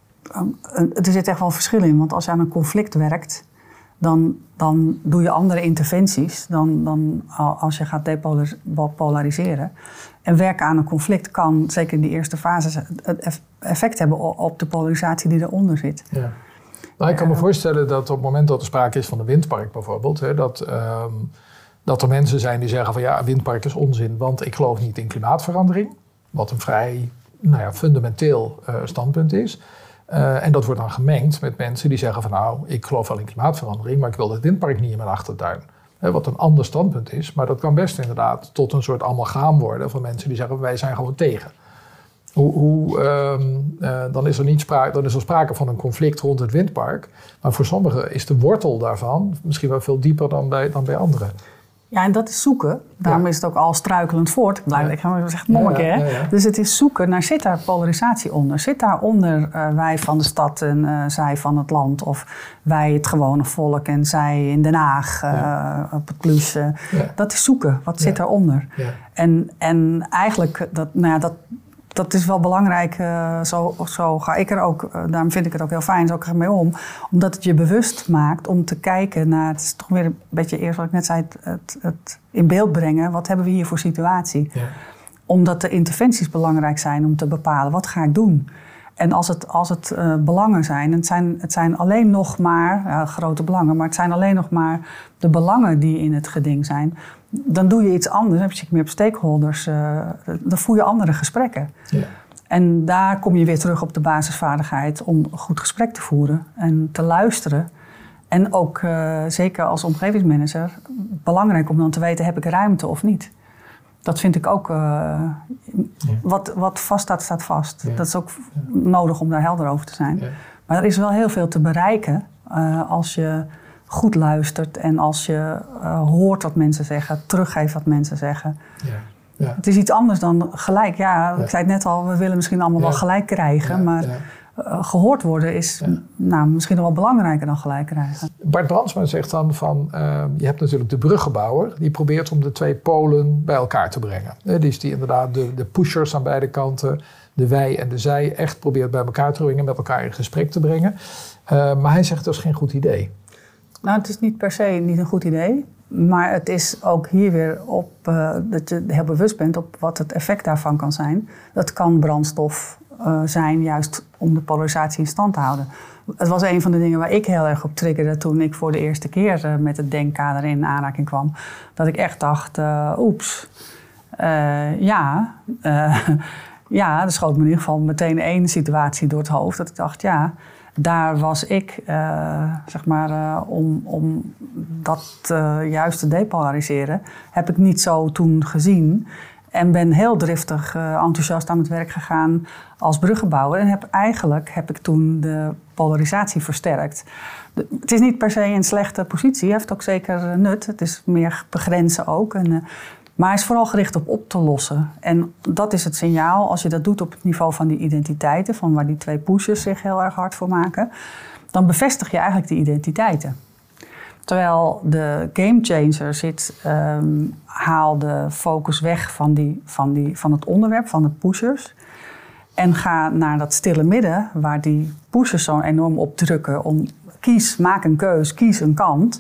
er zit echt wel verschil in. Want als je aan een conflict werkt, dan, dan doe je andere interventies dan, dan als je gaat depolariseren. En werken aan een conflict kan, zeker in die eerste fase, het effect hebben op de polarisatie die eronder zit. Ja. Nou, ik kan me voorstellen dat op het moment dat er sprake is van een windpark bijvoorbeeld, hè, dat, um, dat er mensen zijn die zeggen van ja, een windpark is onzin, want ik geloof niet in klimaatverandering. Wat een vrij nou ja, fundamenteel uh, standpunt is. Uh, en dat wordt dan gemengd met mensen die zeggen van nou, ik geloof wel in klimaatverandering, maar ik wil het windpark niet in mijn achtertuin. Hè, wat een ander standpunt is, maar dat kan best inderdaad tot een soort amalgaam worden van mensen die zeggen wij zijn gewoon tegen. Hoe, hoe, um, uh, dan, is er niet sprake, dan is er sprake van een conflict rond het windpark, maar voor sommigen is de wortel daarvan misschien wel veel dieper dan bij, dan bij anderen. Ja, en dat is zoeken. Daarom ja. is het ook al struikelend voort. Ik blijf ja. ik zeg mooi, ja, ja, hè? Ja, ja. Dus het is zoeken naar, zit daar polarisatie onder? Zit daaronder uh, wij van de stad en uh, zij van het land? Of wij het gewone volk en zij in Den Haag uh, ja. op het plus? Uh, ja. Dat is zoeken. Wat zit ja. daaronder? Ja. En, en eigenlijk, dat, nou ja, dat, dat is wel belangrijk. Uh, zo, zo ga ik er ook, uh, daarom vind ik het ook heel fijn, zo ga ik mee om. Omdat het je bewust maakt om te kijken naar, het is toch weer een beetje eerst wat ik net zei, het, het, het in beeld brengen. Wat hebben we hier voor situatie? Ja. Omdat de interventies belangrijk zijn om te bepalen, wat ga ik doen? En als het, als het uh, belangen zijn, en het zijn, het zijn alleen nog maar, ja, grote belangen, maar het zijn alleen nog maar de belangen die in het geding zijn, dan doe je iets anders. Dan zit je meer op stakeholders, uh, dan voer je andere gesprekken. Ja. En daar kom je weer terug op de basisvaardigheid om een goed gesprek te voeren en te luisteren. En ook, uh, zeker als omgevingsmanager, belangrijk om dan te weten, heb ik ruimte of niet? Dat vind ik ook, uh, ja. wat, wat vast staat, staat vast. Ja. Dat is ook ja. nodig om daar helder over te zijn. Ja. Maar er is wel heel veel te bereiken uh, als je goed luistert en als je uh, hoort wat mensen zeggen, teruggeeft wat mensen zeggen. Ja. Ja. Het is iets anders dan gelijk. Ja, ja, ik zei het net al, we willen misschien allemaal ja. wel gelijk krijgen, ja. maar... Ja. Uh, gehoord worden is ja. nou, misschien nog wel belangrijker dan gelijk krijgen. Bart Brandsma zegt dan van, uh, je hebt natuurlijk de bruggenbouwer, die probeert om de twee polen bij elkaar te brengen. Uh, die is die inderdaad de, de pushers aan beide kanten, de wij en de zij, echt probeert bij elkaar te brengen, met elkaar in gesprek te brengen. Uh, maar hij zegt dat is geen goed idee. Nou, het is niet per se niet een goed idee. Maar het is ook hier weer op uh, dat je heel bewust bent op wat het effect daarvan kan zijn. Dat kan brandstof uh, zijn, juist om de polarisatie in stand te houden. Het was een van de dingen waar ik heel erg op triggerde toen ik voor de eerste keer uh, met het denkkader in aanraking kwam. Dat ik echt dacht, uh, oeps, uh, ja, uh, ja, er schoot me in ieder geval meteen één situatie door het hoofd. Dat ik dacht, ja, daar was ik, uh, zeg maar, uh, om, om dat uh, juist te depolariseren, heb ik niet zo toen gezien. En ben heel driftig, uh, enthousiast aan het werk gegaan als bruggenbouwer. En heb eigenlijk heb ik toen de polarisatie versterkt. De, het is niet per se een slechte positie, heeft ook zeker nut. Het is meer begrenzen ook. En, uh, maar hij is vooral gericht op op te lossen. En dat is het signaal, als je dat doet op het niveau van die identiteiten, van waar die twee pushers zich heel erg hard voor maken, dan bevestig je eigenlijk die identiteiten. Terwijl de gamechanger zit, um, haal de focus weg van, die, van, die, van het onderwerp, van de pushers. En ga naar dat stille midden, waar die pushers zo enorm op drukken. Om, kies, maak een keus, kies een kant.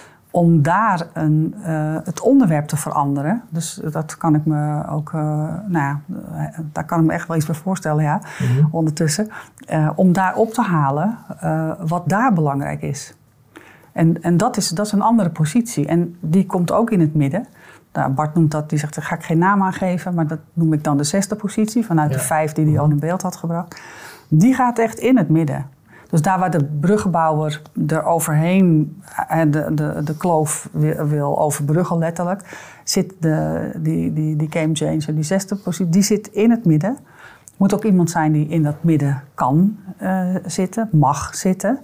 Om daar een, uh, het onderwerp te veranderen. Dus dat kan ik me ook, uh, nou ja, daar kan ik me echt wel iets bij voorstellen, ja, mm-hmm. ondertussen. Uh, om daar op te halen uh, wat daar belangrijk is. En, en dat, is, dat is een andere positie. En die komt ook in het midden. Nou, Bart noemt dat, die zegt, daar ga ik geen naam aan geven, maar dat noem ik dan de zesde positie, vanuit ja. de vijf die hij al in beeld had gebracht. Die gaat echt in het midden. Dus daar waar de bruggenbouwer er overheen de, de, de kloof wil overbruggen letterlijk, zit de, die, die, die gamechanger, die zesde positie, die zit in het midden. Er moet ook iemand zijn die in dat midden kan uh, zitten, mag zitten.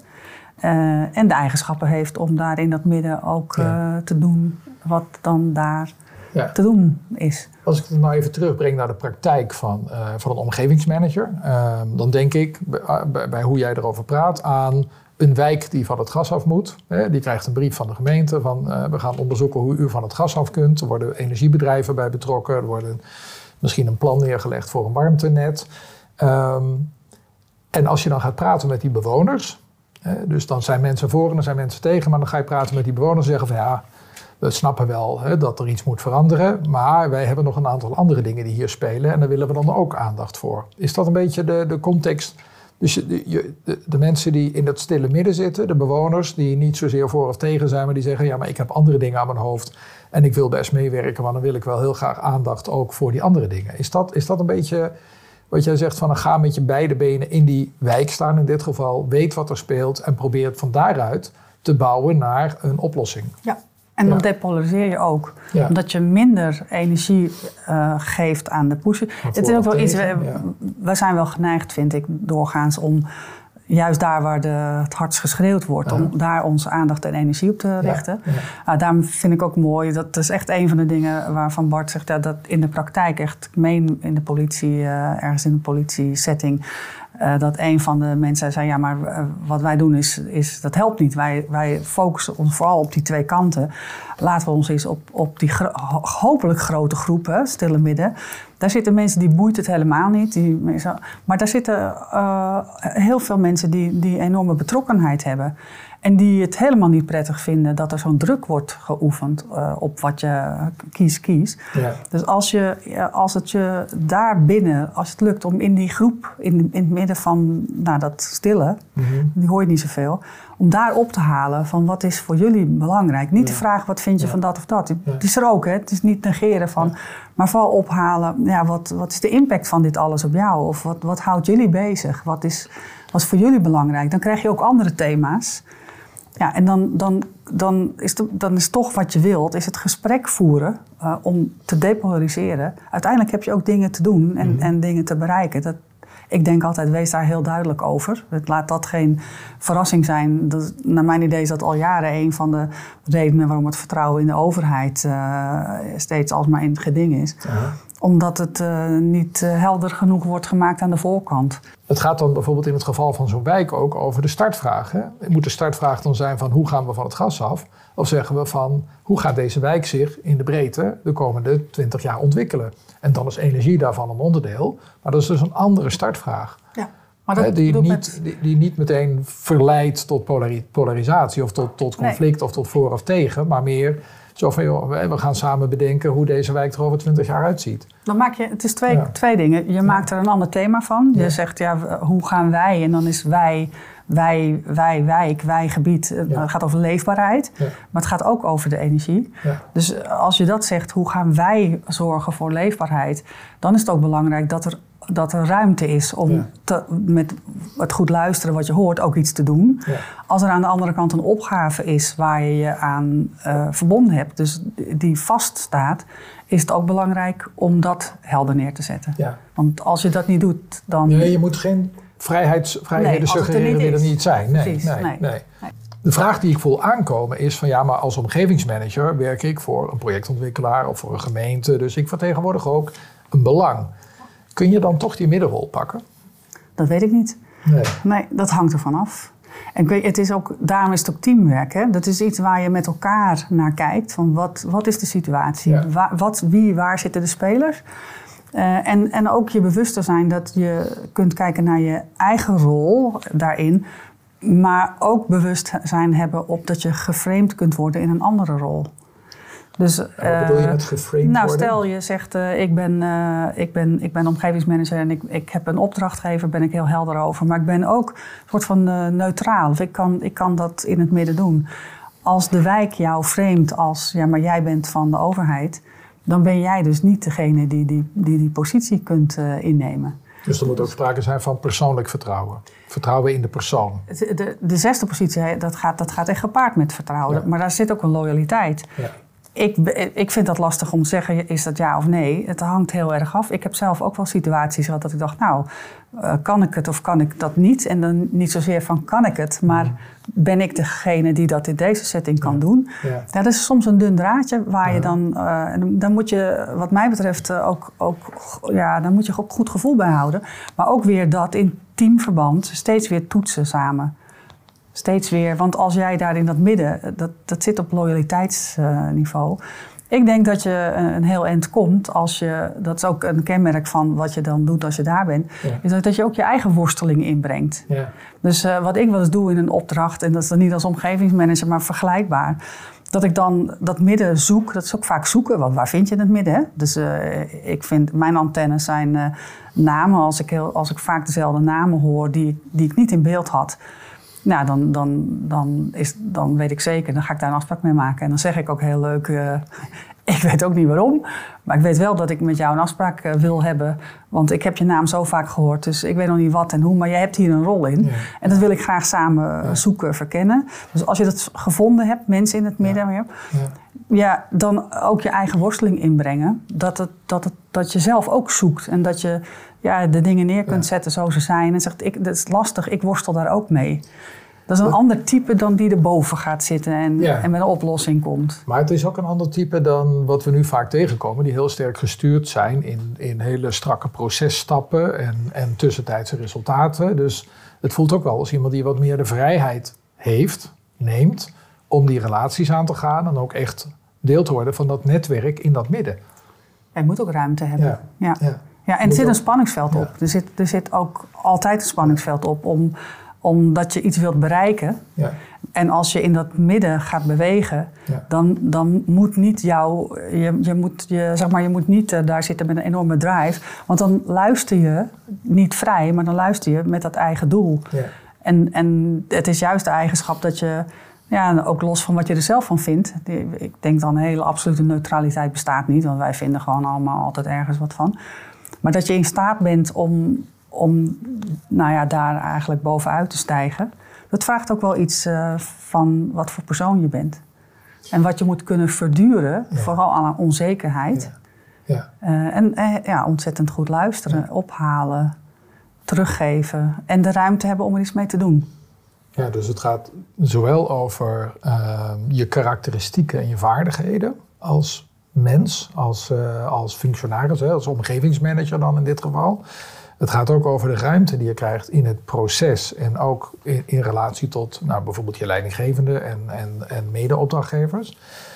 Uh, en de eigenschappen heeft om daar in dat midden ook uh, ja. te doen wat dan daar ja. te doen is. Als ik het nou even terugbreng naar de praktijk van, uh, van een omgevingsmanager, uh, dan denk ik bij, bij hoe jij erover praat aan een wijk die van het gas af moet. Hè, die krijgt een brief van de gemeente van uh, we gaan onderzoeken hoe u van het gas af kunt. Er worden energiebedrijven bij betrokken, er wordt misschien een plan neergelegd voor een warmtenet. Um, en als je dan gaat praten met die bewoners, hè, dus dan zijn mensen voor en dan zijn mensen tegen, maar dan ga je praten met die bewoners en zeggen van ja, we snappen wel hè, dat er iets moet veranderen, maar wij hebben nog een aantal andere dingen die hier spelen en daar willen we dan ook aandacht voor. Is dat een beetje de, de context? Dus de, de, de mensen die in dat stille midden zitten, de bewoners die niet zozeer voor of tegen zijn, maar die zeggen ja, maar ik heb andere dingen aan mijn hoofd en ik wil best meewerken, maar dan wil ik wel heel graag aandacht ook voor die andere dingen. Is dat, is dat een beetje wat jij zegt van dan ga met je beide benen in die wijk staan in dit geval, weet wat er speelt en probeert van daaruit te bouwen naar een oplossing? Ja. En dan ja. depolariseer je ook. Ja. Omdat je minder energie uh, geeft aan de pusher. Het is ook wel iets, we, ja. we zijn wel geneigd, vind ik, doorgaans om juist daar waar de, het hardst geschreeuwd wordt, ja. om daar onze aandacht en energie op te richten. Ja. Ja. Uh, daarom vind ik ook mooi, dat is echt een van de dingen waarvan Bart zegt, ja, dat in de praktijk echt, ik meen in de politie, uh, ergens in de politiesetting, Uh, dat een van de mensen zei, ja, maar uh, wat wij doen is, is dat helpt niet. Wij, wij focussen ons vooral op die twee kanten. Laten we ons eens op, op die gro- hopelijk grote groepen, stille midden. Daar zitten mensen die boeit het helemaal niet. Die mensen, maar daar zitten uh, heel veel mensen die, die enorme betrokkenheid hebben. En die het helemaal niet prettig vinden dat er zo'n druk wordt geoefend uh, op wat je kies, kies. Ja. Dus als, je, als het je daar binnen, als het lukt om in die groep, in, in het midden van nou, dat stille, mm-hmm. die hoor je niet zoveel, om daar op te halen van wat is voor jullie belangrijk. Niet ja. te vragen wat vind je ja. van dat of dat. Ja. Het is er ook, hè? Het is niet negeren van, ja. maar vooral ophalen, ja, wat, wat is de impact van dit alles op jou? Of wat, wat houdt jullie bezig? Wat is, wat is voor jullie belangrijk? Dan krijg je ook andere thema's. Ja, en dan, dan, dan, is de, dan is toch wat je wilt, is het gesprek voeren uh, om te depolariseren. Uiteindelijk heb je ook dingen te doen en, mm-hmm. en dingen te bereiken. Dat, ik denk altijd, wees daar heel duidelijk over. Laat dat geen verrassing zijn. Dat, naar mijn idee is dat al jaren een van de redenen waarom het vertrouwen in de overheid uh, steeds alsmaar in het geding is. Ja. Omdat het uh, niet uh, helder genoeg wordt gemaakt aan de voorkant. Het gaat dan bijvoorbeeld in het geval van zo'n wijk ook over de startvraag. Hè? Moet de startvraag dan zijn van hoe gaan we van het gas af? Of zeggen we van hoe gaat deze wijk zich in de breedte de komende twintig jaar ontwikkelen? En dan is energie daarvan een onderdeel. Maar dat is dus een andere startvraag. Ja, maar dat Hè, die, niet, met... die, die niet meteen verleidt tot polari- polarisatie of tot, tot conflict nee. of tot voor of tegen. Maar meer zo van joh, we gaan samen bedenken hoe deze wijk er over twintig jaar uitziet. Dan maak je, het is twee, ja. twee dingen. Je ja. maakt er een ander thema van. Je ja. zegt ja, hoe gaan wij? En dan is wij... Wij, wij, wijk, wij, gebied. Ja. Het gaat over leefbaarheid, ja. maar het gaat ook over de energie. Ja. Dus als je dat zegt, hoe gaan wij zorgen voor leefbaarheid? Dan is het ook belangrijk dat er, dat er ruimte is om ja. te, met het goed luisteren wat je hoort ook iets te doen. Ja. Als er aan de andere kant een opgave is waar je je aan uh, verbonden hebt, dus die vaststaat, is het ook belangrijk om dat helder neer te zetten. Ja. Want als je dat niet doet, dan... Nee, je moet geen... Vrijheids, vrijheden nee, suggereren die er niet zijn. Nee, nee, nee, nee. nee. De vraag die ik voel aankomen is van ja, maar als omgevingsmanager werk ik voor een projectontwikkelaar of voor een gemeente. Dus ik vertegenwoordig ook een belang. Kun je dan toch die middenrol pakken? Dat weet ik niet. Nee, nee dat hangt ervan af. En ik weet, het is ook, daarom is het ook teamwerk. Hè? Dat is iets waar je met elkaar naar kijkt. Van wat, wat is de situatie? Ja. Waar, wat, wie, waar zitten de spelers? Uh, en, en ook je bewuster zijn dat je kunt kijken naar je eigen rol daarin. Maar ook bewustzijn hebben op dat je geframed kunt worden in een andere rol. Dus, uh, wat bedoel je met geframed nou, worden? Stel je zegt, uh, ik, ben, uh, ik, ben, ik ben omgevingsmanager en ik, ik heb een opdrachtgever, ben ik heel helder over. Maar ik ben ook een soort van uh, neutraal. Of ik kan, ik kan dat in het midden doen. Als de wijk jou framet als, ja, maar jij bent van de overheid, dan ben jij dus niet degene die die, die, die positie kunt uh, innemen. Dus er moet ook sprake zijn van persoonlijk vertrouwen. Vertrouwen in de persoon. De, de, de zesde positie, dat gaat, dat gaat echt gepaard met vertrouwen. Ja. Maar daar zit ook een loyaliteit. Ja. Ik, ik vind dat lastig om te zeggen, is dat ja of nee? Het hangt heel erg af. Ik heb zelf ook wel situaties gehad dat ik dacht, nou, uh, kan ik het of kan ik dat niet? En dan niet zozeer van kan ik het, maar mm. ben ik degene die dat in deze setting kan ja. doen? Ja. Ja, dat is soms een dun draadje waar ja. je dan, uh, dan moet je wat mij betreft uh, ook, ook, ja, dan moet je ook goed gevoel bij houden. Maar ook weer dat in teamverband steeds weer toetsen samen. Steeds weer, want als jij daar in dat midden, dat, dat zit op loyaliteitsniveau. Uh, ik denk dat je een heel eind komt als je, dat is ook een kenmerk van wat je dan doet als je daar bent, ja. is dat, dat je ook je eigen worsteling inbrengt. Ja. Dus uh, wat ik wel eens doe in een opdracht, en dat is dan niet als omgevingsmanager, maar vergelijkbaar, dat ik dan dat midden zoek, dat is ook vaak zoeken, want waar vind je het midden? Hè? Dus uh, ik vind, mijn antennes zijn uh, namen, als ik, heel, als ik vaak dezelfde namen hoor die, die ik niet in beeld had. Nou, dan, dan, dan, is, dan weet ik zeker, dan ga ik daar een afspraak mee maken. En dan zeg ik ook heel leuk, uh, ik weet ook niet waarom, maar ik weet wel dat ik met jou een afspraak uh, wil hebben. Want ik heb je naam zo vaak gehoord, dus ik weet nog niet wat en hoe, maar jij hebt hier een rol in. Ja. En dat wil ik graag samen ja. zoeken, verkennen. Dus als je dat gevonden hebt, mensen in het midden, ja. Ja. ja, dan ook je eigen worsteling inbrengen. Dat, het, dat, het, dat je zelf ook zoekt en dat je ja, de dingen neer kunt ja. zetten zoals ze zijn. En zegt, ik, dat is lastig, ik worstel daar ook mee. Dat is een dat, ander type dan die erboven gaat zitten en, ja. en met een oplossing komt. Maar het is ook een ander type dan wat we nu vaak tegenkomen, die heel sterk gestuurd zijn in, in hele strakke processtappen en, en tussentijdse resultaten. Dus het voelt ook wel als iemand die wat meer de vrijheid heeft, neemt, om die relaties aan te gaan en ook echt deel te worden van dat netwerk in dat midden. Je moet ook ruimte hebben. Ja, ja. ja. ja en er zit een spanningsveld op. Ja. Er, zit, er zit ook altijd een spanningsveld op om omdat je iets wilt bereiken. Ja. En als je in dat midden gaat bewegen, ja. dan, dan moet niet jou, je, je, moet, je, zeg maar, je moet niet uh, daar zitten met een enorme drive. Want dan luister je niet vrij, maar dan luister je met dat eigen doel. Ja. En, en het is juist de eigenschap dat je, ja, ook los van wat je er zelf van vindt. Die, ik denk dan een hele absolute neutraliteit bestaat niet, want wij vinden gewoon allemaal altijd ergens wat van. Maar dat je in staat bent om, om nou ja, daar eigenlijk bovenuit te stijgen. Dat vraagt ook wel iets uh, van wat voor persoon je bent. En wat je moet kunnen verduren, ja. vooral aan onzekerheid. Ja. Ja. Uh, en uh, ja, ontzettend goed luisteren, ja. ophalen, teruggeven. En de ruimte hebben om er iets mee te doen. Ja, dus het gaat zowel over uh, je karakteristieken en je vaardigheden als mens, als, uh, als functionaris, hè, als omgevingsmanager dan in dit geval. Het gaat ook over de ruimte die je krijgt in het proces en ook in, in relatie tot nou, bijvoorbeeld je leidinggevende en, en, en mede-opdrachtgevers.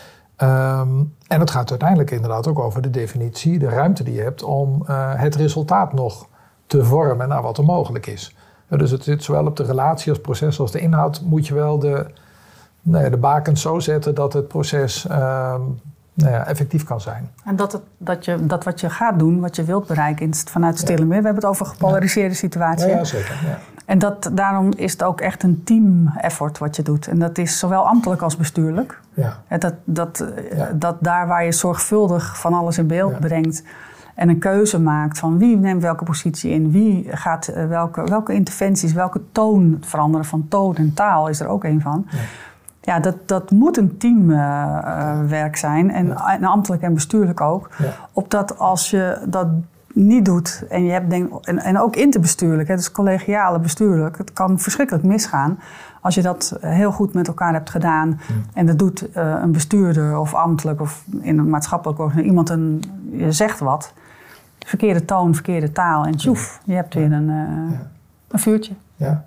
Um, en het gaat uiteindelijk inderdaad ook over de definitie, de ruimte die je hebt om uh, het resultaat nog te vormen naar wat er mogelijk is. Ja, dus het zit zowel op de relatie als proces als de inhoud moet je wel de, nou ja, de bakens zo zetten dat het proces um, nou ja, effectief kan zijn. En dat, het, dat, je, dat wat je gaat doen, wat je wilt bereiken in, vanuit het stille meer. We hebben het over gepolariseerde situatie. Ja, ja zeker. Ja. En dat, daarom is het ook echt een team effort wat je doet. En dat is zowel ambtelijk als bestuurlijk. Ja. En dat, dat, ja. dat daar waar je zorgvuldig van alles in beeld ja. brengt en een keuze maakt van wie neemt welke positie in, wie gaat welke, welke interventies, welke toon, het veranderen van toon en taal is er ook een van. Ja. Ja, dat, dat moet een teamwerk uh, zijn, en, ja. en ambtelijk en bestuurlijk ook. Ja. Opdat als je dat niet doet, en je hebt denk, en, en ook interbestuurlijk, hè, dus collegiale bestuurlijk, het kan verschrikkelijk misgaan. Als je dat heel goed met elkaar hebt gedaan, ja. en dat doet uh, een bestuurder of ambtelijk of in een maatschappelijk organisatie, iemand een, je zegt wat, verkeerde toon, verkeerde taal en tjoef, je hebt weer een, uh, ja. een vuurtje. Ja.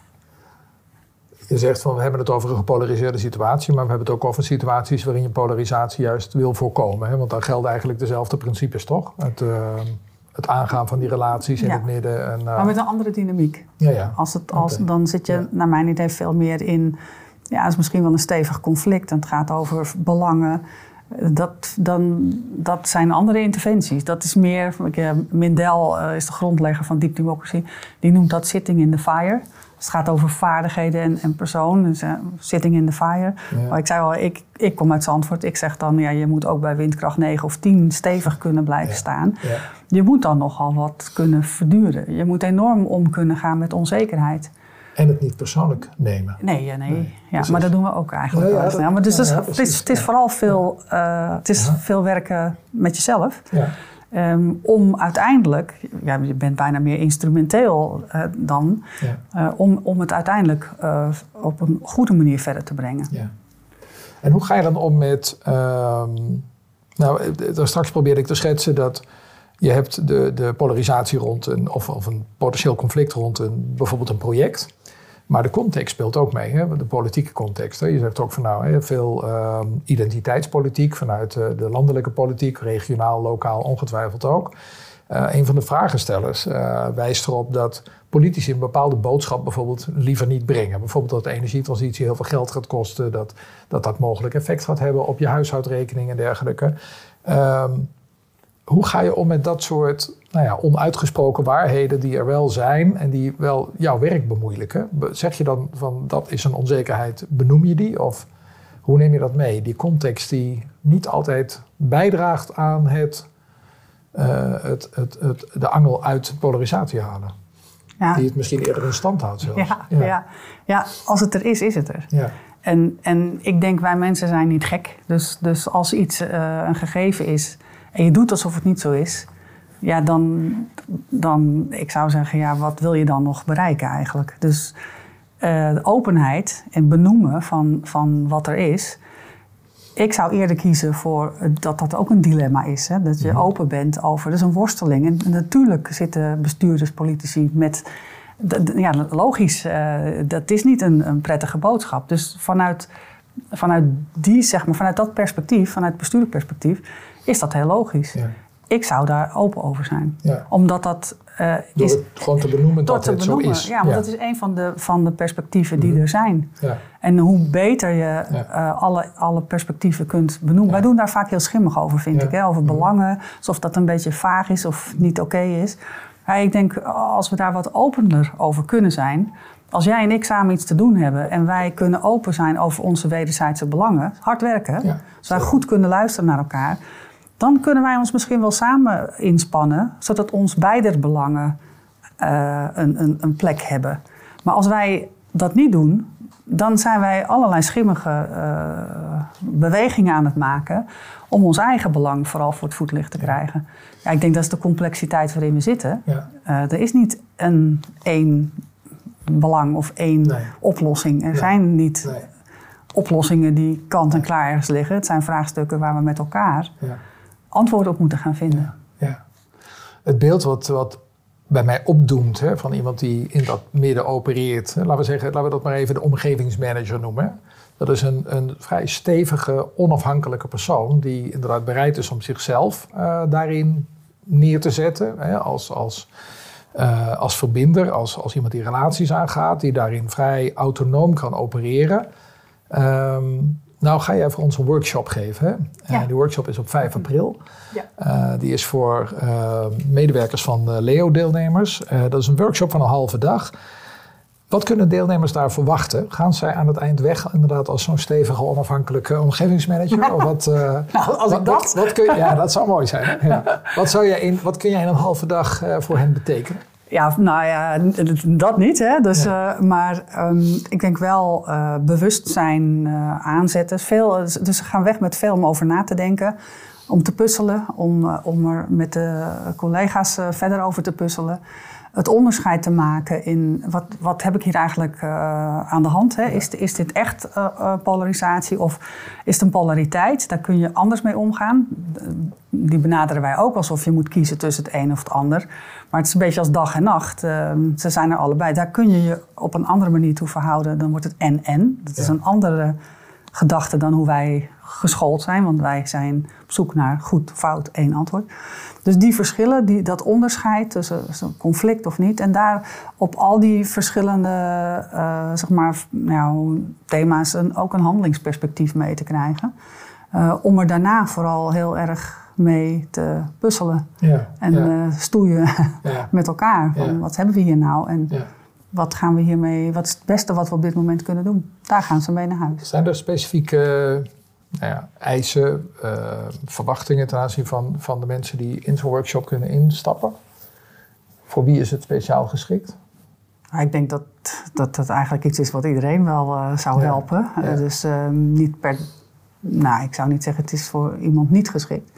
Je zegt van we hebben het over een gepolariseerde situatie, maar we hebben het ook over situaties waarin je polarisatie juist wil voorkomen. Hè? Want dan gelden eigenlijk dezelfde principes, toch? Het, uh, het aangaan van die relaties in ja. het midden. En, uh... maar met een andere dynamiek. Ja, ja. Als het, als, okay. Dan zit je, ja. naar mijn idee, veel meer in, ja, het is misschien wel een stevig conflict en het gaat over belangen. Dat, dan, dat zijn andere interventies. Dat is meer, Mindel uh, is de grondlegger van Deep Democracy, die noemt dat sitting in the fire. Het gaat over vaardigheden en, en persoon, dus uh, sitting in the fire. Ja. Maar ik zei al, ik, ik kom uit Zandvoort. Ik zeg dan, ja, je moet ook bij windkracht negen of tien stevig kunnen blijven ja. staan. Ja. Je moet dan nogal wat kunnen verduren. Je moet enorm om kunnen gaan met onzekerheid. En het niet persoonlijk nemen. Nee, nee. nee. Ja, maar dat doen we ook eigenlijk ja, ja, wel. Dat, maar dus, dus, ja, het, is, het is vooral veel, uh, het is ja. veel werken met jezelf. Ja. Um, om uiteindelijk, ja, je bent bijna meer instrumenteel uh, dan, ja. uh, om, om het uiteindelijk uh, op een goede manier verder te brengen. Ja. En hoe ga je dan om met, uh, nou, straks probeerde ik te schetsen dat je hebt de, de polarisatie rond een, of, of een potentieel conflict rond een, bijvoorbeeld een project. Maar de context speelt ook mee, hè? De politieke context. Hè? Je zegt ook van nou, hè, veel uh, identiteitspolitiek vanuit uh, de landelijke politiek, regionaal, lokaal, ongetwijfeld ook. Uh, een van de vragenstellers uh, wijst erop dat politici een bepaalde boodschap bijvoorbeeld liever niet brengen. Bijvoorbeeld dat de energietransitie heel veel geld gaat kosten, dat dat, dat mogelijk effect gaat hebben op je huishoudrekening en dergelijke. Um, Hoe ga je om met dat soort nou ja, onuitgesproken waarheden die er wel zijn en die wel jouw werk bemoeilijken? Zeg je dan van dat is een onzekerheid, benoem je die? Of hoe neem je dat mee? Die context die niet altijd bijdraagt aan het, uh, het, het, het, de angel uit polarisatie halen. Ja. Die het misschien eerder in stand houdt zelfs. Ja, ja. Ja. ja, als het er is, is het er. Ja. En, en ik denk wij mensen zijn niet gek. Dus, dus als iets uh, een gegeven is en je doet alsof het niet zo is, ja, dan, dan, ik zou zeggen, ja, wat wil je dan nog bereiken eigenlijk? Dus uh, de openheid en benoemen van, van wat er is. Ik zou eerder kiezen voor dat dat ook een dilemma is. Hè? Dat je mm-hmm. open bent over, dat is een worsteling. En natuurlijk zitten bestuurders, politici met, ja, logisch, uh, dat is niet een, een prettige boodschap. Dus vanuit, vanuit die, zeg maar, vanuit dat perspectief, vanuit bestuurlijk perspectief, is dat heel logisch. Ja. ik zou daar open over zijn. Ja. Omdat dat uh, Door is... het gewoon te benoemen door dat te het benoemen. zo is. Ja, want ja. dat is een van de, van de perspectieven die mm-hmm. er zijn. Ja. En hoe beter je ja. uh, alle, alle perspectieven kunt benoemen. Ja. Wij doen daar vaak heel schimmig over, vind ja. ik. Hè? Over mm-hmm. belangen, alsof dat een beetje vaag is of niet oké okay is. Maar ik denk, als we daar wat opener over kunnen zijn... Als jij en ik samen iets te doen hebben en wij kunnen open zijn over onze wederzijdse belangen, hard werken, ja, als wij goed kunnen luisteren naar elkaar, dan kunnen wij ons misschien wel samen inspannen, zodat ons beider belangen uh, een, een, een plek hebben. Maar als wij dat niet doen, dan zijn wij allerlei schimmige uh, bewegingen aan het maken om ons eigen belang vooral voor het voetlicht te krijgen. Ja, ik denk dat is de complexiteit waarin we zitten. Ja. Uh, er is niet een één belang of één nee. oplossing. Er nee. zijn niet nee. oplossingen die kant en klaar ergens liggen. Het zijn vraagstukken waar we met elkaar ja. antwoorden op moeten gaan vinden. Ja. Ja. Het beeld wat, wat bij mij opdoemt, hè, van iemand die in dat midden opereert, hè, laten we zeggen, laten we dat maar even de omgevingsmanager noemen. Hè. Dat is een, een vrij stevige, onafhankelijke persoon die inderdaad bereid is om zichzelf uh, daarin neer te zetten, hè, als, als Uh, als verbinder, als, als iemand die relaties aangaat, die daarin vrij autonoom kan opereren. Um, nou ga jij voor ons een workshop geven. Hè? Ja. Uh, die workshop is op vijf april. Ja. Uh, die is voor uh, medewerkers van uh, Leo-deelnemers. Uh, dat is een workshop van een halve dag. Wat kunnen deelnemers daar verwachten? Gaan zij aan het eind weg inderdaad als zo'n stevige onafhankelijke omgevingsmanager? Of wat, uh, nou, als wat, ik dat... Wat, wat kun je, ja, dat zou mooi zijn. Hè? Ja. Wat, zou jij in, wat kun jij in een halve dag uh, voor hen betekenen? Ja, nou ja, dat niet. Hè? Dus, ja. uh, maar um, ik denk wel uh, bewustzijn uh, aanzetten. Veel, dus ze gaan weg met veel om over na te denken. Om te puzzelen, om, uh, om er met de collega's uh, verder over te puzzelen. Het onderscheid te maken in wat, wat heb ik hier eigenlijk uh, aan de hand? Hè? Ja. Is, is dit echt uh, uh, polarisatie of is het een polariteit? Daar kun je anders mee omgaan. Die benaderen wij ook alsof je moet kiezen tussen het een of het ander. Maar het is een beetje als dag en nacht. Uh, ze zijn er allebei. Daar kun je je op een andere manier toe verhouden. Dan wordt het en-en. Dat is ja. een andere gedachte dan hoe wij geschoold zijn. Want wij zijn op zoek naar goed, fout, één antwoord. Dus die verschillen, die, dat onderscheid tussen conflict of niet. En daar op al die verschillende uh, zeg maar, nou, thema's een, ook een handelingsperspectief mee te krijgen. Uh, om er daarna vooral heel erg mee te puzzelen. Ja, en ja. Uh, stoeien ja. met elkaar. Van, ja. Wat hebben we hier nou? En ja. wat gaan we hiermee? Wat is het beste wat we op dit moment kunnen doen? Daar gaan ze mee naar huis. Zijn er specifieke nou ja, eisen, uh, verwachtingen ten aanzien van, van de mensen die in zo'n workshop kunnen instappen? Voor wie is het speciaal geschikt? Ik denk dat dat, dat eigenlijk iets is wat iedereen wel uh, zou ja. helpen. Ja. Uh, dus uh, niet per... Nou, ik zou niet zeggen het is voor iemand niet geschikt.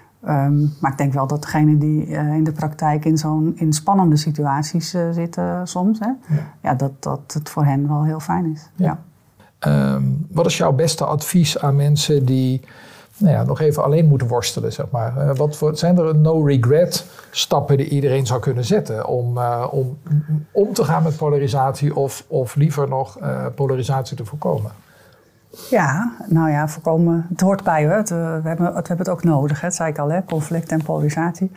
Um, maar ik denk wel dat degenen die uh, in de praktijk in zo'n in spannende situaties uh, zitten soms, hè, ja. Ja, dat, dat het voor hen wel heel fijn is. Ja. Ja. Um, wat is jouw beste advies aan mensen die nou ja, nog even alleen moeten worstelen, zeg maar? Uh, wat voor, zijn er no-regret stappen die iedereen zou kunnen zetten om, uh, om om te gaan met polarisatie of, of liever nog uh, polarisatie te voorkomen? Ja, nou ja, voorkomen. Het hoort bij, hoor. Het, uh, we, hebben, we hebben het ook nodig, hè. Dat zei ik al, hè. Conflict en polarisatie.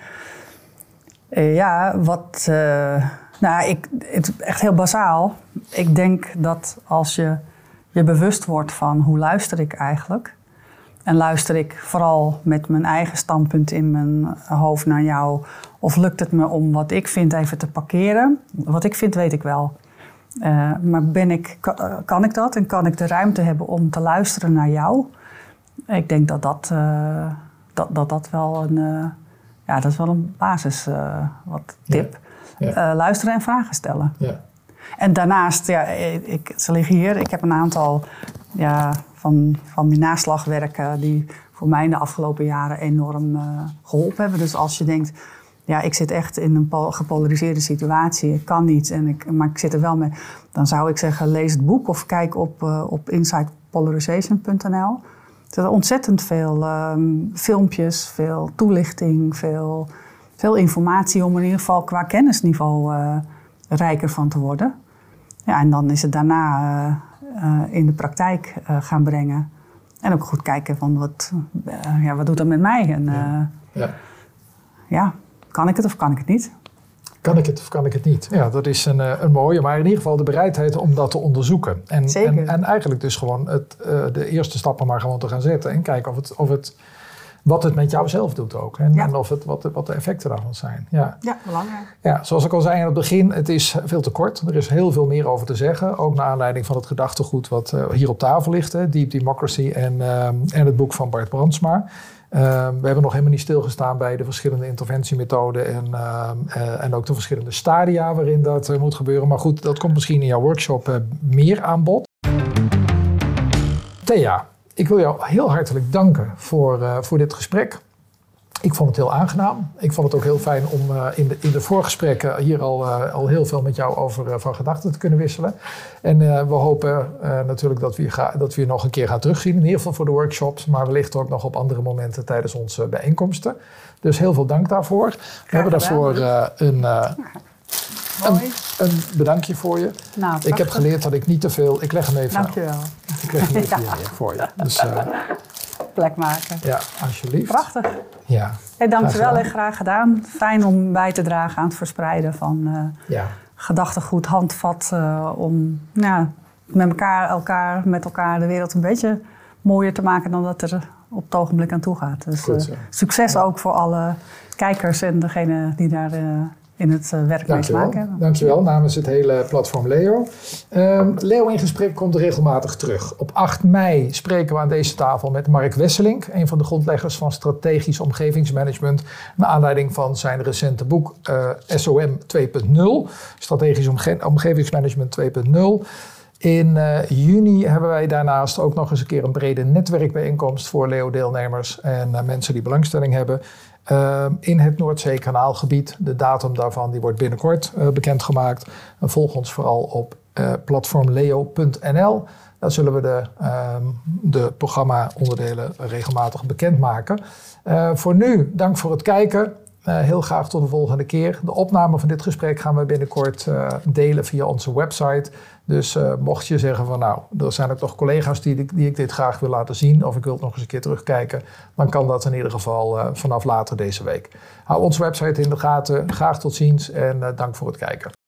Uh, ja, wat... Uh, nou, ik, het is echt heel basaal. Ik denk dat als je je bewust wordt van hoe luister ik eigenlijk... en luister ik vooral met mijn eigen standpunt in mijn hoofd naar jou... of lukt het me om wat ik vind even te parkeren? Wat ik vind, weet ik wel. Uh, maar ben ik, kan ik dat en kan ik de ruimte hebben om te luisteren naar jou? Ik denk dat dat, uh, dat, dat, dat wel een, uh, ja, dat is wel een basis uh, wat tip. Ja. Ja. Uh, luisteren en vragen stellen. Ja. En daarnaast, ja, ik, ze liggen hier. Ik heb een aantal ja, van, van mijn naslagwerken die voor mij in de afgelopen jaren enorm uh, geholpen hebben. Dus als je denkt... Ja, ik zit echt in een pol- gepolariseerde situatie. Ik kan niet, en ik, maar ik zit er wel mee. Dan zou ik zeggen, lees het boek of kijk op, uh, op insight polarization punt n l. Er zijn ontzettend veel um, filmpjes, veel toelichting, veel, veel informatie... om in ieder geval qua kennisniveau uh, rijker van te worden. Ja, en dan is het daarna uh, uh, in de praktijk uh, gaan brengen. En ook goed kijken van, wat, uh, ja, wat doet dat met mij? En, uh, ja. Ja. ja, kan ik het of kan ik het niet? Kan ik het of kan ik het niet? Ja, dat is een, een mooie, maar in ieder geval de bereidheid om dat te onderzoeken. En, Zeker. En, en eigenlijk dus gewoon het, uh, de eerste stappen maar gewoon te gaan zetten. En kijken of het, of het, wat het met jou zelf doet ook. En, ja. en of het, wat, de, wat de effecten daarvan zijn. Ja. ja, belangrijk. Ja, zoals ik al zei in het begin, het is veel te kort. Er is heel veel meer over te zeggen. Ook naar aanleiding van het gedachtegoed wat uh, hier op tafel ligt. Hè, Deep Democracy en, uh, en het boek van Bart Brandsma. Uh, we hebben nog helemaal niet stilgestaan bij de verschillende interventiemethoden en, uh, uh, en ook de verschillende stadia waarin dat uh, moet gebeuren. Maar goed, dat komt misschien in jouw workshop uh, meer aan bod. Thea, ik wil jou heel hartelijk danken voor, uh, voor dit gesprek. Ik vond het heel aangenaam. Ik vond het ook heel fijn om uh, in, de, in de voorgesprekken hier al, uh, al heel veel met jou over uh, van gedachten te kunnen wisselen. En uh, we hopen uh, natuurlijk dat we, je ga, dat we je nog een keer gaan terugzien. In ieder geval voor de workshops, maar wellicht ook nog op andere momenten tijdens onze bijeenkomsten. Dus heel veel dank daarvoor. We Graag hebben daarvoor uh, een, uh, een, een bedankje voor je. Nou, ik heb geleerd dat ik niet te veel... Ik leg hem even, Dankjewel. Ik leg hem even ja. hier voor je. Dus, uh, plek maken. Ja, alsjeblieft. Prachtig. Ja. Hey, dankjewel en graag gedaan. Fijn om bij te dragen aan het verspreiden van uh, ja. gedachtegoed, handvat. Uh, om ja, met elkaar, elkaar, met elkaar de wereld een beetje mooier te maken dan dat er op het ogenblik aan toe gaat. Dus uh, succes ja. ook voor alle kijkers en degenen die daar... Uh, in het uh, werk mee te maken hebben. Dankjewel, namens het hele platform Leo. Uh, Leo in gesprek komt regelmatig terug. Op acht mei spreken we aan deze tafel met Mark Wesselink, een van de grondleggers van strategisch omgevingsmanagement, naar aanleiding van zijn recente boek uh, S O M twee punt nul, strategisch omge- omgevingsmanagement twee punt nul. In uh, juni hebben wij daarnaast ook nog eens een keer een brede netwerkbijeenkomst voor Leo-deelnemers en uh, mensen die belangstelling hebben. Uh, in het Noordzeekanaalgebied. De datum daarvan die wordt binnenkort uh, bekendgemaakt. En volg ons vooral op uh, platform leo punt n l. Daar zullen we de, uh, de programma-onderdelen regelmatig bekendmaken. Uh, voor nu, dank voor het kijken. Uh, heel graag tot de volgende keer. De opname van dit gesprek gaan we binnenkort uh, delen via onze website. Dus uh, mocht je zeggen van nou, er zijn ook nog collega's die, die ik dit graag wil laten zien, of ik wil het nog eens een keer terugkijken, dan kan dat in ieder geval uh, vanaf later deze week. Hou onze website in de gaten. Graag tot ziens en uh, dank voor het kijken.